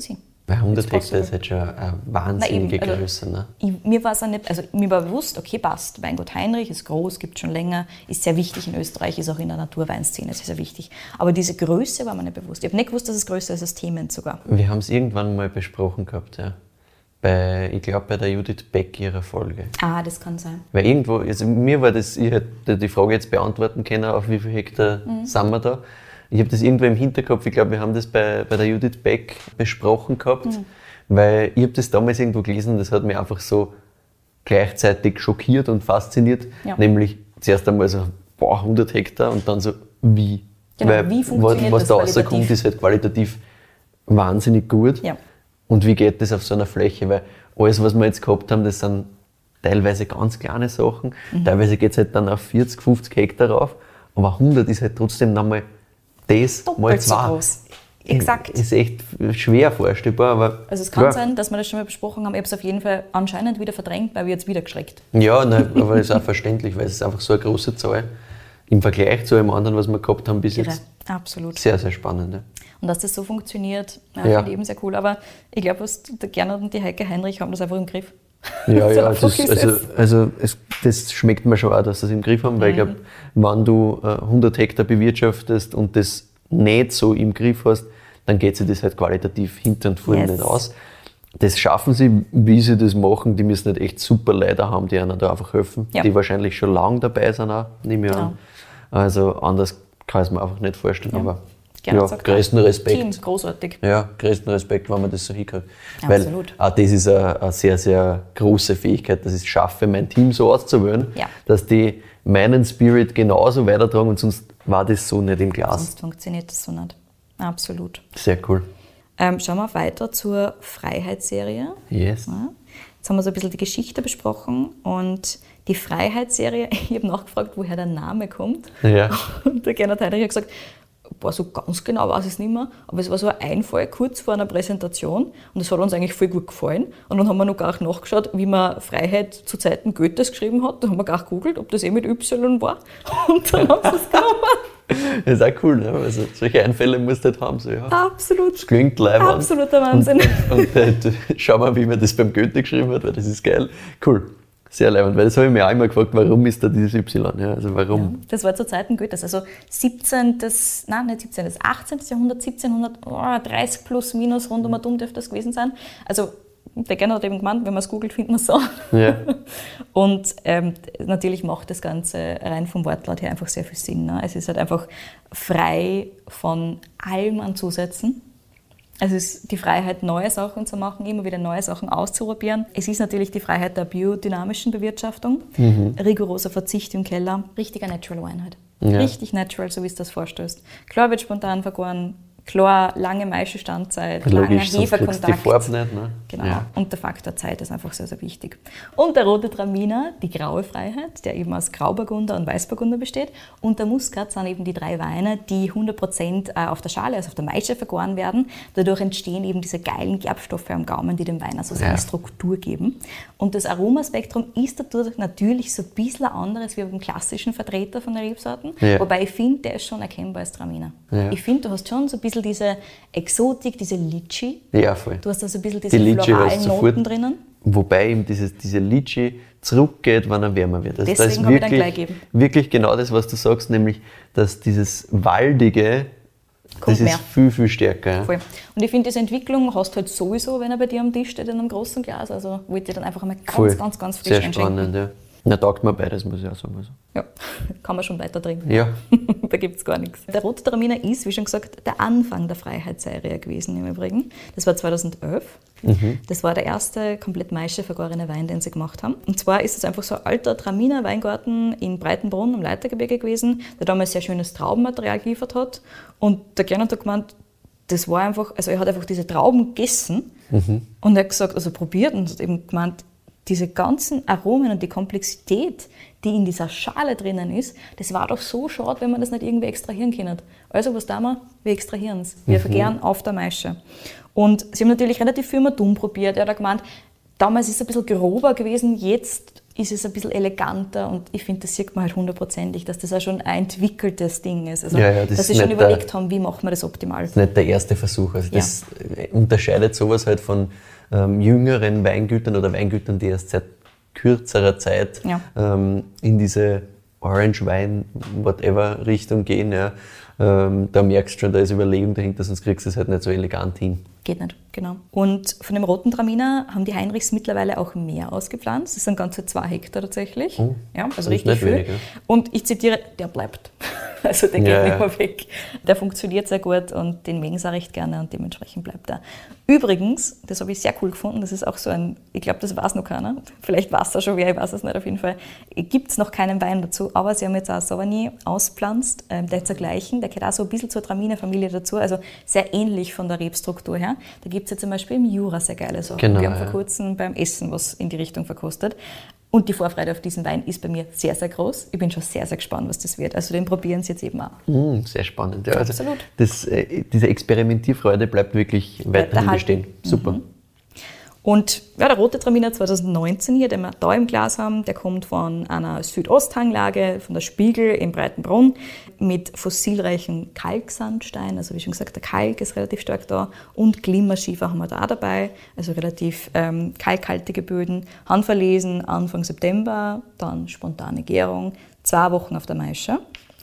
Weil hundert It's Hektar ist possible. jetzt schon eine wahnsinnige Na eben, also Größe. Ne? Ich, mir war es auch nicht, also mir war bewusst, okay, passt, Weingut Heinrich ist groß, gibt schon länger, ist sehr wichtig in Österreich, ist auch in der Naturweinszene ist sehr wichtig. Aber diese Größe war mir nicht bewusst. Ich habe nicht gewusst, dass es größer ist als Themen sogar. Wir haben es irgendwann mal besprochen gehabt, ja. Bei, ich glaube bei der Judith Beck ihrer Folge. Ah, das kann sein. Weil irgendwo, also mir war das, ich hätte die Frage jetzt beantworten können, auf wie viel Hektar Mhm. sind wir da. Ich habe das irgendwo im Hinterkopf, ich glaube, wir haben das bei, bei der Judith Beck besprochen gehabt, Mhm. weil ich habe das damals irgendwo gelesen und das hat mich einfach so gleichzeitig schockiert und fasziniert, Ja. nämlich zuerst einmal so, boah, hundert Hektar und dann so, wie? Genau, weil wie funktioniert was das da qualitativ? rauskommt, ist halt qualitativ wahnsinnig gut. Ja. Und wie geht das auf so einer Fläche? Weil alles, was wir jetzt gehabt haben, das sind teilweise ganz kleine Sachen. Mhm. Teilweise geht es halt dann auf vierzig, fünfzig Hektar rauf. Aber hundert ist halt trotzdem nochmal das Doppelt mal so zwei. groß. Exakt. Ist echt schwer vorstellbar. Aber Also es kann klar. sein, dass wir das schon mal besprochen haben. Ich habe es auf jeden Fall anscheinend wieder verdrängt, weil wir jetzt wieder geschreckt. Ja, nein, aber das ist auch verständlich, weil es ist einfach so eine große Zahl. Im Vergleich zu allem anderen, was wir gehabt haben bis Irre. jetzt, Absolut. sehr, sehr spannend. Ja. Und dass das so funktioniert, ja, Ja. finde ich eben sehr cool. Aber ich glaube, was der Gernot und die Heike Heinrich haben das einfach im Griff. Ja, So ja, einfach das, ist also, es. also es, das schmeckt mir schon auch, dass sie das im Griff haben, weil ich glaube, wenn du äh, hundert Hektar bewirtschaftest und das nicht so im Griff hast, dann geht sich das halt qualitativ hinter und vorne Yes. nicht aus. Das schaffen sie, wie sie das machen, die müssen nicht echt super Leute haben, die einem da einfach helfen, Ja. die wahrscheinlich schon lange dabei sind auch, nehme ich Genau. an. Also anders kann ich es mir einfach nicht vorstellen, Ja. aber Gernot ja, sagt größten auch, Respekt. Team, großartig. Ja, größten Respekt, wenn man das so hinkriegt. Absolut. Weil auch das ist eine, eine sehr, sehr große Fähigkeit, dass ich es schaffe, mein Team so auszuwählen, Ja. dass die meinen Spirit genauso weitertragen und sonst war das so nicht im Glas. Sonst funktioniert das so nicht. Absolut. Sehr cool. Ähm, schauen wir weiter zur Freiheitsserie. Yes. Ja. Jetzt haben wir so ein bisschen die Geschichte besprochen und die Freiheitsserie, ich habe nachgefragt, woher der Name kommt. Ja. Und der Gernot Heinrich hat gesagt, boah, so ganz genau weiß ich es nicht mehr, aber es war so ein Einfall kurz vor einer Präsentation und das hat uns eigentlich voll gut gefallen. Und dann haben wir noch gar nachgeschaut, wie man Freiheit zu Zeiten Goethes geschrieben hat. Dann haben wir gar gegoogelt, ob das eh mit Y war. Und dann haben sie es genommen. Das ist auch cool, ne? Also solche Einfälle musst du halt haben. So, ja. Absolut. Das klingt leibend. Absoluter Wahnsinn. Und, und, und äh, schau mal, wie man das beim Goethe geschrieben hat, weil das ist geil. Cool. Sehr leibend, weil das habe ich mir auch immer gefragt, warum ist da dieses Y? Ja, also warum? Das war zu Zeiten Goethes, also siebzehnten. Nein, nicht siebzehnten. achtzehnten. Jahrhundert, siebzehnhundertdreißig plus minus rund um und um dürfte das gewesen sein. Also der Gernot hat eben gemeint, wenn man es googelt, findet man es so. Ja. Und ähm, natürlich macht das Ganze rein vom Wortlaut her einfach sehr viel Sinn. Ne? Es ist halt einfach frei von allem an Zusätzen. Es ist die Freiheit, neue Sachen zu machen, immer wieder neue Sachen auszuprobieren. Es ist natürlich die Freiheit der biodynamischen Bewirtschaftung, rigoroser Verzicht im Keller, richtiger Natural Wine halt. Ja. Richtig natural, so wie es das vorstellst. Klar wird spontan vergoren, klar lange Maischestandzeit, langer Logisch, sonst kriegst du die Hefekontakt. Farbe nicht. Ne? Genau. Ja. Und der Faktor Zeit ist einfach sehr, sehr wichtig. Und der rote Traminer, die graue Freiheit, der eben aus Grauburgunder und Weißburgunder besteht. Und der Muskat sind eben die drei Weine, die hundert Prozent auf der Schale, also auf der Maische vergoren werden. Dadurch entstehen eben diese geilen Gerbstoffe am Gaumen, die dem Wein also seine Ja. Struktur geben. Und das Aromaspektrum ist dadurch natürlich so ein bisschen anderes wie beim klassischen Vertreter von den Rebsorten. Ja. Wobei ich finde, der ist schon erkennbar als Traminer. Ja. Ich finde, du hast schon so ein bisschen diese Exotik, diese Litchi. Ja, voll. Du hast also ein bisschen diese Die Litchi floralen hast du Noten sofort. drinnen. Wobei ihm dieses, diese Litchi zurückgeht, wenn er wärmer wird. Also Deswegen das ist habe ich dann wirklich, gleich gegeben. wirklich genau das, was du sagst, nämlich, dass dieses Waldige, Kommt das mehr. ist viel, viel stärker. Ja. Voll. Und ich finde, diese Entwicklung hast du halt sowieso, wenn er bei dir am Tisch steht in einem großen Glas. Also wollte ich dann einfach einmal ganz, Voll. ganz, ganz frisch Sehr einschenken. spannend, ja. Na, taugt mir beides, muss ich auch sagen. Also. Ja, kann man schon weiter trinken. Ja, Da gibt es gar nichts. Der rote Traminer ist, wie schon gesagt, der Anfang der Freiheitsserie gewesen im Übrigen. Das war zweitausendelf. Das war der erste komplett maische vergorene Wein, den sie gemacht haben. Und zwar ist es einfach so ein alter Traminer Weingarten in Breitenbrunn im Leitergebirge gewesen, der damals sehr schönes Traubenmaterial geliefert hat. Und der Gernot hat gemeint, das war einfach, also er hat einfach diese Trauben gegessen und er hat gesagt, also probiert und hat eben gemeint, diese ganzen Aromen und die Komplexität, die in dieser Schale drinnen ist, das war doch so schade, wenn man das nicht irgendwie extrahieren kann. Also was tun wir? Wir extrahieren es. Wir vergären auf der Maische. Und sie haben natürlich relativ viel mal dumm probiert. Er hat gemeint, damals ist es ein bisschen grober gewesen, jetzt ist es ein bisschen eleganter und ich finde, das sieht man halt hundertprozentig, dass das auch schon ein entwickeltes Ding ist. Also, ja, ja, das dass sie schon überlegt haben, wie machen wir das optimal. Das ist nicht der erste Versuch. Also das ja. unterscheidet sowas halt von ähm, jüngeren Weingütern oder Weingütern, die erst seit kürzerer Zeit ja. ähm, in diese Orange-Wein-Whatever-Richtung gehen. Ja. Ähm, da merkst du schon, da ist Überlegung dahinter, sonst kriegst du es halt nicht so elegant hin. Geht nicht, genau. Und von dem roten Traminer haben die Heinrichs mittlerweile auch mehr ausgepflanzt. Das sind ganze zwei Hektar tatsächlich. Oh, ja, also richtig viel. Wenig, ja. Und ich zitiere, der bleibt. Also der geht ja, nicht mehr weg. Der funktioniert sehr gut und den mögen sie auch recht gerne und dementsprechend bleibt er. Übrigens, das habe ich sehr cool gefunden, das ist auch so ein, ich glaube, das weiß noch keiner. Vielleicht weiß es schon wer, ich weiß es nicht auf jeden Fall. Gibt es noch keinen Wein dazu, aber sie haben jetzt auch Sauvignon auspflanzt, ähm, der zur gleichen, der geht auch so ein bisschen zur Traminer-Familie dazu, also sehr ähnlich von der Rebstruktur her. Da gibt es ja zum Beispiel im Jura sehr geile Sachen. Genau, wir haben vor kurzem beim Essen was in die Richtung verkostet. Und die Vorfreude auf diesen Wein ist bei mir sehr, sehr groß. Ich bin schon sehr, sehr gespannt, was das wird. Also den probieren sie jetzt eben auch. Mm, sehr spannend. Ja, also absolut. Das, äh, diese Experimentierfreude bleibt wirklich weiterhin bestehen. Super. Mhm. Und ja, der rote Traminer zwanzig neunzehn hier, den wir da im Glas haben, der kommt von einer Südosthanglage, von der Spiegel im Breitenbrunn, mit fossilreichen Kalksandstein, also wie schon gesagt, der Kalk ist relativ stark da, und Glimmerschiefer haben wir da auch dabei, also relativ ähm, kalkhaltige Böden, handverlesen Anfang September, dann spontane Gärung, zwei Wochen auf der Maische.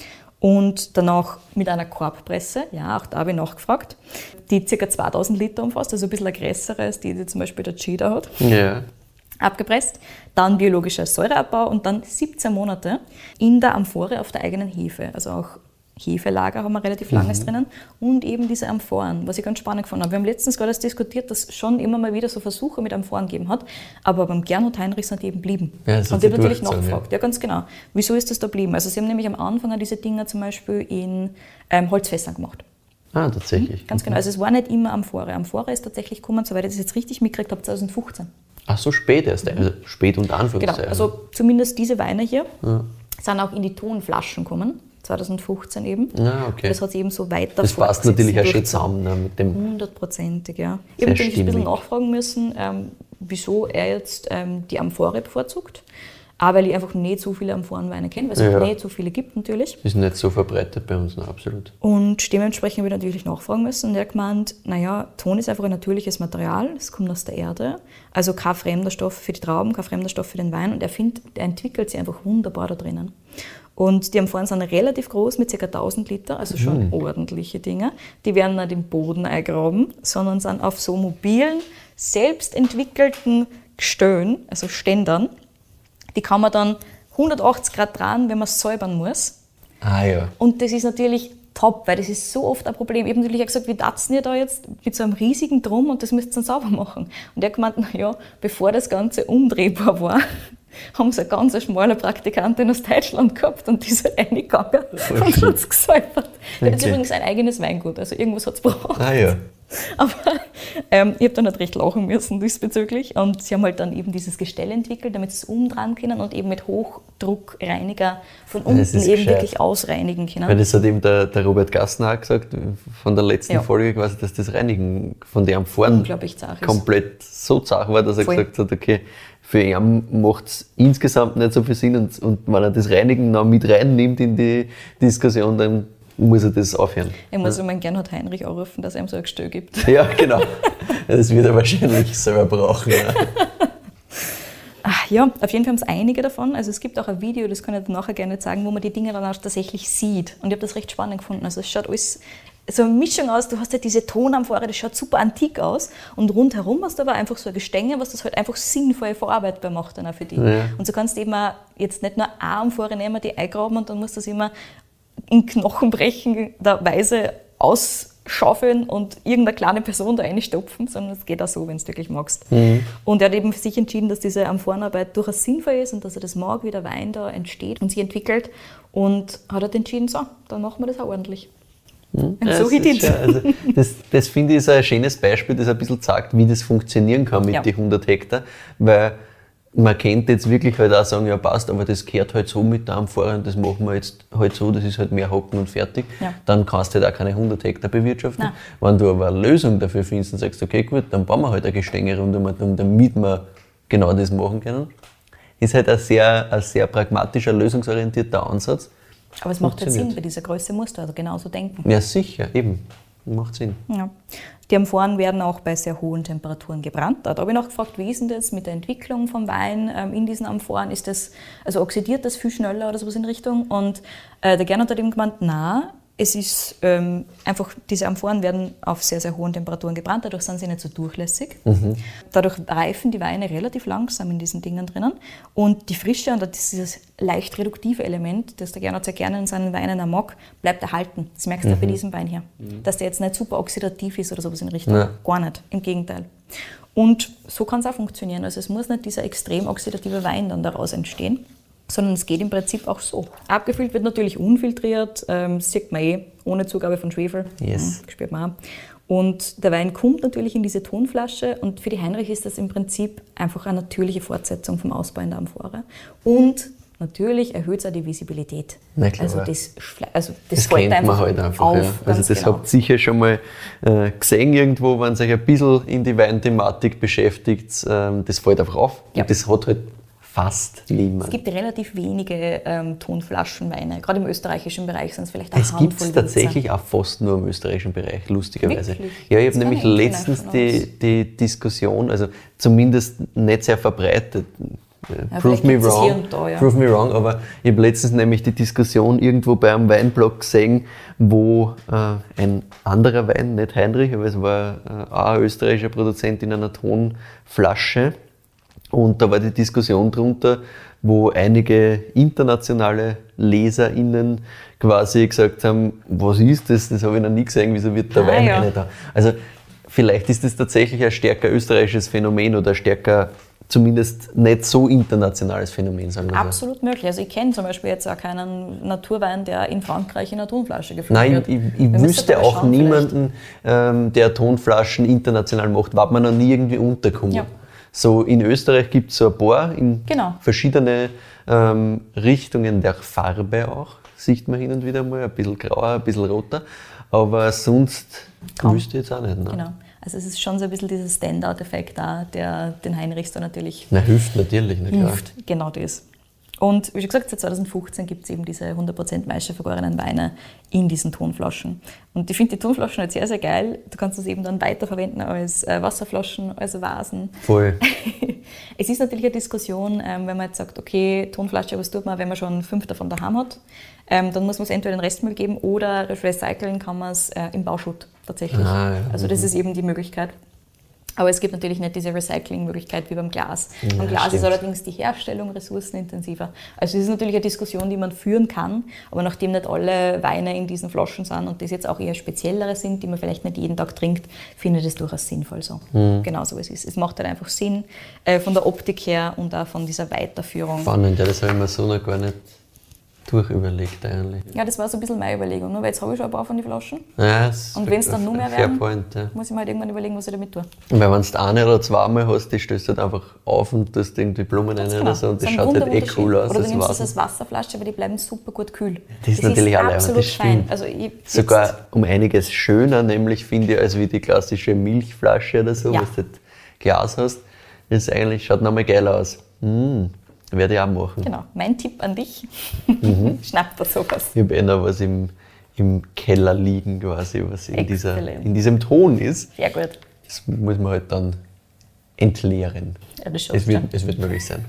Und danach mit einer Korbpresse, ja, auch da habe ich nachgefragt, die ca. zweitausend Liter umfasst, also ein bisschen eine größere als die, die zum Beispiel der Cheetah hat. Ja. Abgepresst, dann biologischer Säureabbau und dann siebzehn Monate in der Amphore auf der eigenen Hefe. Also auch Hefelager haben wir relativ langes mhm. drinnen und eben diese Amphoren, was ich ganz spannend gefunden habe. Wir haben letztens gerade diskutiert, dass es schon immer mal wieder so Versuche mit Amphoren gegeben hat, aber beim Gernot Heinrich sind die eben blieben. Ja, das und die haben natürlich nachgefragt. Ja. ja, ganz genau. Wieso ist das da blieben? Also sie haben nämlich am Anfang diese Dinger zum Beispiel in ähm, Holzfässern gemacht. Ah, tatsächlich. Mhm, ganz genau. Also es war nicht immer Amphore. Amphore ist tatsächlich gekommen, soweit ich das jetzt richtig mitgekriegt habe, zwanzig fünfzehn. Ach so, spät erst, also spät unter Anführungszeichen. Genau, also zumindest diese Weine hier ja. sind auch in die Tonflaschen gekommen. zwanzig fünfzehn eben. Ah, okay. Das hat sich eben so weiter Das passt natürlich auch schon zusammen ne, mit dem. Hundertprozentig, ja. Ich habe natürlich ein bisschen nachfragen müssen, ähm, wieso er jetzt ähm, die Amphore bevorzugt. Auch weil ich einfach nicht so viele Amphorenweine kenne, weil es ja. nicht so viele gibt natürlich. Ist nicht so verbreitet bei uns, ne, absolut. Und dementsprechend habe ich natürlich nachfragen müssen. Und er hat gemeint, naja, Ton ist einfach ein natürliches Material, es kommt aus der Erde. Also kein fremder Stoff für die Trauben, kein fremder Stoff für den Wein. Und er findet, er entwickelt sich einfach wunderbar da drinnen. Und die Amphoren sind relativ groß, mit ca. tausend Liter, also schon mhm. ordentliche Dinge. Die werden nicht im Boden eingraben, sondern sind auf so mobilen, selbst entwickelten Gestellen, also Ständern. Die kann man dann hundertachtzig Grad drehen, wenn man es säubern muss. Ah ja. Und das ist natürlich top, weil das ist so oft ein Problem. Ich habe natürlich auch gesagt, wie tatzen ihr da jetzt mit so einem riesigen Drum und das müsst ihr dann sauber machen. Und er hat gemeint, naja, bevor das Ganze umdrehbar war, haben sie eine ganz schmale Praktikantin aus Deutschland gehabt und die ist halt reingegangen und hat es gesäubert. Okay. Das ist übrigens ein eigenes Weingut, also irgendwas hat es gebraucht. Ah ja. Aber ähm, ich habe dann halt recht lachen müssen diesbezüglich und sie haben halt dann eben dieses Gestell entwickelt, damit sie es umdrehen können und eben mit Hochdruckreiniger von unten eben gescheit. Wirklich ausreinigen können. Weil das hat eben der, der Robert Gassner auch gesagt, von der letzten ja. Folge quasi, dass das Reinigen von den Amphoren komplett so zart war, dass er Voll. gesagt hat, okay, für ihn macht es insgesamt nicht so viel Sinn und, und wenn er das Reinigen noch mit reinnimmt in die Diskussion, dann muss er das aufhören. Ich muss ja. meinen Gernot Heinrich anrufen, dass er ihm so ein Gestell gibt. Ja, genau. Das wird er wahrscheinlich selber brauchen. Ja. Ach, ja, auf jeden Fall haben es einige davon. Also es gibt auch ein Video, das kann ich dann nachher gerne zeigen, wo man die Dinge dann auch tatsächlich sieht. Und ich habe das recht spannend gefunden. Also es schaut alles so eine Mischung aus, du hast ja diese Tonamphore, das schaut super antik aus und rundherum hast du aber einfach so ein Gestänge, was das halt einfach sinnvoll verarbeitbar macht dann auch für dich. Ja. Und so kannst du eben auch jetzt nicht nur eine Amphore nehmen, die eingraben und dann musst du das immer in Knochenbrechen der Weise ausschaufeln und irgendeine kleine Person da reinstopfen, sondern es geht auch so, wenn du es wirklich magst. Mhm. Und er hat eben für sich entschieden, dass diese Amphorenarbeit durchaus sinnvoll ist und dass er das mag, wie der Wein da entsteht und sich entwickelt und hat halt entschieden, so, dann machen wir das auch ordentlich. Und ja, so geht es. Also das, das finde ich ist ein schönes Beispiel, das ein bisschen zeigt, wie das funktionieren kann mit ja. den hundert Hektar, weil man könnte jetzt wirklich halt auch sagen, ja passt, aber das gehört halt so mit der Amphore und das machen wir jetzt halt so, das ist halt mehr Hocken und fertig. Ja. Dann kannst du halt auch keine hundert Hektar bewirtschaften. Nein. Wenn du aber eine Lösung dafür findest und sagst, okay gut, dann bauen wir halt ein Gestänge rundum, damit wir genau das machen können, ist halt ein sehr, ein sehr pragmatischer, lösungsorientierter Ansatz. Aber es macht halt Sinn, bei dieser Größe musst du also genauso denken. Ja, sicher, eben. Macht Sinn. Ja. Die Amphoren werden auch bei sehr hohen Temperaturen gebrannt. Da habe ich noch gefragt, wie ist denn das mit der Entwicklung vom Wein ähm, in diesen Amphoren? Ist das, also oxidiert das viel schneller oder sowas in Richtung? Und äh, der Gernot hat eben gemeint, nein, es ist ähm, einfach, diese Amphoren werden auf sehr, sehr hohen Temperaturen gebrannt, dadurch sind sie nicht so durchlässig. Mhm. Dadurch reifen die Weine relativ langsam in diesen Dingen drinnen. Und die Frische und das dieses leicht reduktive Element, das der Gernot sehr gerne in seinen Weinen auch mag, bleibt erhalten. Das merkst du mhm. auch bei diesem Wein hier. Mhm. Dass der jetzt nicht super oxidativ ist oder sowas in Richtung. Ja. Gar nicht, im Gegenteil. Und so kann es auch funktionieren. Also es muss nicht dieser extrem oxidative Wein dann daraus entstehen, sondern es geht im Prinzip auch so. Abgefüllt wird natürlich unfiltriert, ähm, das sieht man eh, ohne Zugabe von Schwefel. Yes. Ja, spürt man auch. Und der Wein kommt natürlich in diese Tonflasche und für die Heinrich ist das im Prinzip einfach eine natürliche Fortsetzung vom Ausbau in der Amphore. Und natürlich erhöht es auch die Visibilität. Na klar, also das, also das, das kennt man halt einfach. Auf, ja. Also das genau. habt ihr sicher schon mal äh, gesehen irgendwo, wenn ihr euch ein bisschen in die Weinthematik beschäftigt, ähm, das fällt einfach auf. Ja. Und das hat halt fast niemand. Es gibt relativ wenige ähm, Tonflaschenweine. Gerade im österreichischen Bereich sind es vielleicht eine Es gibt es tatsächlich auch fast nur im österreichischen Bereich, lustigerweise. Wirklich? Ja, ich habe nämlich letztens die, die Diskussion, also zumindest nicht sehr verbreitet, ja, prove me wrong, da, ja. prove me wrong, aber ich habe letztens nämlich die Diskussion irgendwo bei einem Weinblog gesehen, wo äh, ein anderer Wein, nicht Heinrich, aber es war äh, auch ein österreichischer Produzent in einer Tonflasche. Und da war die Diskussion drunter, wo einige internationale LeserInnen quasi gesagt haben, was ist das, das habe ich noch nie gesehen, wieso wird der ah, Wein ja. nicht da? Also vielleicht ist das tatsächlich ein stärker österreichisches Phänomen oder stärker, zumindest nicht so internationales Phänomen, sagen wir so. Absolut möglich. Also ich kenne zum Beispiel jetzt auch keinen Naturwein, der in Frankreich in einer Tonflasche gefüllt Nein, wird. Nein, ich, ich wüsste auch schauen, niemanden, ähm, der Tonflaschen international macht, war man noch nie irgendwie untergekommen. Ja. So in Österreich gibt es so ein paar in genau. verschiedene ähm, Richtungen der Farbe auch. Sieht man hin und wieder mal, ein bisschen grauer, ein bisschen roter. Aber sonst Kaum. wüsste ich jetzt auch nicht. Ne? Genau. Also es ist schon so ein bisschen dieser Standout-Effekt da, der den Heinrichs da natürlich Na, hilft natürlich, na klar. hilft. Genau das. Und wie schon gesagt, seit zwanzig fünfzehn gibt es eben diese hundert Prozent Maische vergorenen Weine in diesen Tonflaschen. Und ich finde die Tonflaschen halt sehr, sehr geil. Du kannst das eben dann weiterverwenden als äh, Wasserflaschen, als Vasen. Voll. Es ist natürlich eine Diskussion, ähm, wenn man jetzt sagt, okay, Tonflasche, was tut man, wenn man schon fünf davon daheim hat? Ähm, dann muss man es entweder in den Restmüll geben oder recyceln kann man es äh, im Bauschutt tatsächlich. Ah, ja. Also das ist eben die Möglichkeit. Aber es gibt natürlich nicht diese Recycling-Möglichkeit wie beim Glas. Ja, beim Glas stimmt. ist allerdings die Herstellung ressourcenintensiver. Also es ist natürlich eine Diskussion, die man führen kann, aber nachdem nicht alle Weine in diesen Flaschen sind und das jetzt auch eher speziellere sind, die man vielleicht nicht jeden Tag trinkt, finde ich das durchaus sinnvoll so. Mhm. Genauso wie es ist. Es macht halt einfach Sinn äh, von der Optik her und auch von dieser Weiterführung. Spannend, ja, das habe ich mir so noch gar nicht durchüberlegt eigentlich. Ja, das war so ein bisschen meine Überlegung, nur weil jetzt habe ich schon ein paar von den Flaschen. Ja, und wenn es dann nur mehr fair werden, point, ja. muss ich mir halt irgendwann überlegen, was ich damit tue. Weil wenn du eine oder zweimal hast, die stößt halt einfach auf und tust irgendwie Blumen rein genau. oder so und das so schaut halt eh cool aus. Oder du das nimmst Wasser. das als Wasserflasche, aber die bleiben super gut kühl. Das ist natürlich auch absolut das fein. stimmt. Also ich sogar um einiges schöner, nämlich finde ich, als wie die klassische Milchflasche oder so, ja. was du Glas hast. Das ist eigentlich, schaut nochmal geil aus. Mm. Werde ich auch machen. Genau, mein Tipp an dich, mhm. schnapp dir sowas. Ich habe eh noch was im, im Keller liegen quasi, was in, dieser, in diesem Ton ist. Sehr gut. Das muss man halt dann entleeren. Ja, das es, wird, es wird möglich sein.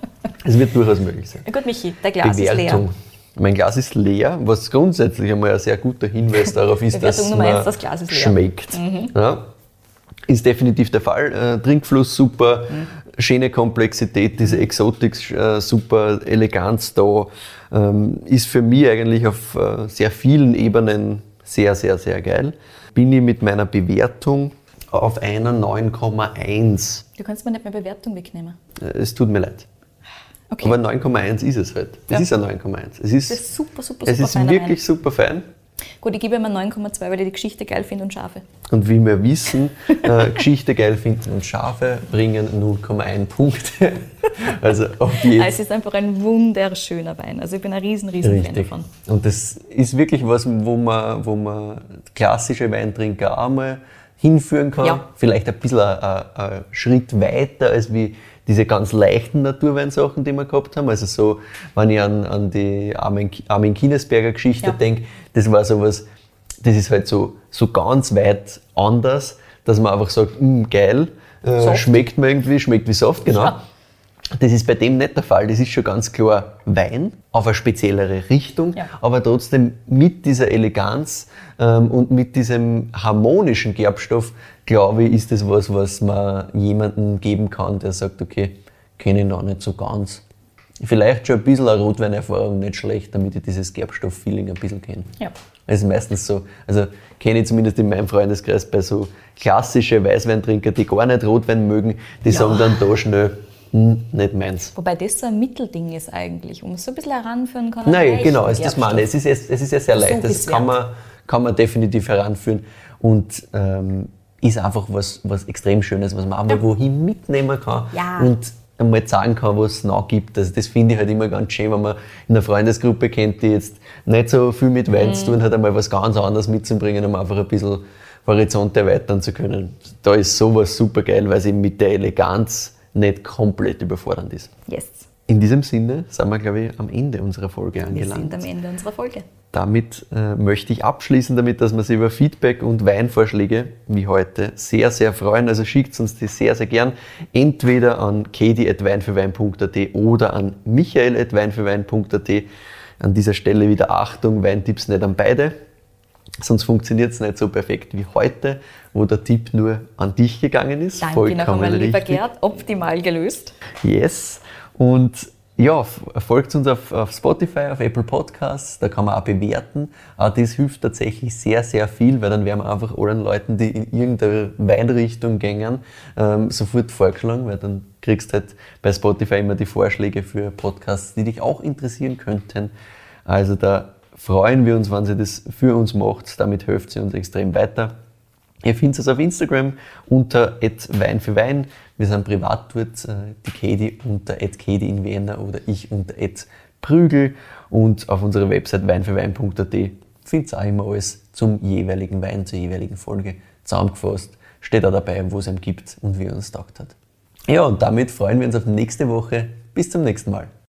Es wird durchaus möglich sein. Ja, gut, Michi, dein Glas Bewertung. Ist leer. Mein Glas ist leer, was grundsätzlich einmal ein sehr guter Hinweis darauf ist, dass man eins, das Glas ist leer. Schmeckt. Mhm. Ja, ist definitiv der Fall. Äh, Trinkfluss super, mhm. schöne Komplexität, diese Exotik äh, super, Eleganz da. Ähm, ist für mich eigentlich auf äh, sehr vielen Ebenen sehr, sehr, sehr geil. Bin ich mit meiner Bewertung auf einer neun Komma eins. Du kannst mir nicht mehr Bewertung wegnehmen. Äh, es tut mir leid. Okay. Aber neun Komma eins ist es halt. Es ja. ist ein neun Komma eins. Es ist, das ist super, super, super es ist fein wirklich Wein. super fein. Gut, ich gebe ihm neun Komma zwei, weil ich die Geschichte geil finde und Schafe. Und wie wir wissen, äh, Geschichte geil finden und Schafe bringen null Komma eins Punkte. Also auf jeden Es ist einfach ein wunderschöner Wein. Also ich bin ein riesen, riesen Fan davon. Und das ist wirklich was, wo man, wo man klassische Weintrinker auch mal hinführen kann. Ja. Vielleicht ein bisschen ein, ein Schritt weiter als wie diese ganz leichten Naturweinsachen, die wir gehabt haben. Also so, wenn ich an, an die Armin, Armin Kinesberger Geschichte Ja. denke, das war sowas, das ist halt so, so ganz weit anders, dass man einfach sagt, mh, geil, äh, Saft. schmeckt mir irgendwie, schmeckt wie Saft, genau. Ja. Das ist bei dem nicht der Fall. Das ist schon ganz klar Wein auf eine speziellere Richtung, Ja. aber trotzdem mit dieser Eleganz ähm, und mit diesem harmonischen Gerbstoff, glaube ich, ist das was, was man jemandem geben kann, der sagt, okay, kenne ich noch nicht so ganz. Vielleicht schon ein bisschen eine Rotweinerfahrung nicht schlecht, damit ich dieses Gerbstoff-Feeling ein bisschen kenne. Ja. Das ist meistens so, also kenne ich zumindest in meinem Freundeskreis bei so klassischen Weißweintrinker, die gar nicht Rotwein mögen, die Ja. sagen dann da schnell, hm, nicht meins. Wobei das so ein Mittelding ist eigentlich, wo man es so ein bisschen heranführen kann. an Nein, leichten genau, ist das Gerbstoff. meine. Es ist, es ist ja sehr leicht, das kann man, kann man definitiv heranführen und ähm, ist einfach was, was extrem Schönes, was man auch mal Ja. wohin mitnehmen kann Ja. und einmal sagen kann, was es noch gibt. Also das finde ich halt immer ganz schön, wenn man in einer Freundesgruppe kennt, die jetzt nicht so viel mit Wein zu tun hat, einmal was ganz anderes mitzubringen, um einfach ein bisschen Horizont erweitern zu können. Da ist sowas super geil, weil es eben mit der Eleganz nicht komplett überfordernd ist. Yes, In diesem Sinne sind wir, glaube ich, am Ende unserer Folge wir angelangt. sind am Ende unserer Folge. Damit äh, möchte ich abschließen, damit, dass wir sich über Feedback und Weinvorschläge wie heute sehr, sehr freuen. Also schickt uns die sehr, sehr gern. Entweder an katie at weinfürwein punkt at oder an michael at weinfürwein punkt at. An dieser Stelle wieder Achtung, Weintipps nicht an beide. Sonst funktioniert es nicht so perfekt wie heute, wo der Tipp nur an dich gegangen ist. Danke noch einmal, lieber richtig. Gerd, optimal gelöst. Yes. Und ja, f- folgt uns auf, auf Spotify, auf Apple Podcasts, da kann man auch bewerten. Auch das hilft tatsächlich sehr, sehr viel, weil dann werden wir einfach allen Leuten, die in irgendeine Weinrichtung gängen, ähm, sofort vorgeschlagen, weil dann kriegst du halt bei Spotify immer die Vorschläge für Podcasts, die dich auch interessieren könnten. Also da freuen wir uns, wenn ihr das für uns macht, damit hilft ihr uns extrem weiter. Ihr findet es auf Instagram unter at wein für wein. Wir sind privat dort, äh, die Katie unter at katie in Vienna oder ich unter at prügel. Und auf unserer Website weinfürwein punkt at findet ihr auch immer alles zum jeweiligen Wein, zur jeweiligen Folge zusammengefasst. Steht auch dabei, wo es einem gibt und wie er uns taugt hat. Ja, und damit freuen wir uns auf nächste Woche. Bis zum nächsten Mal.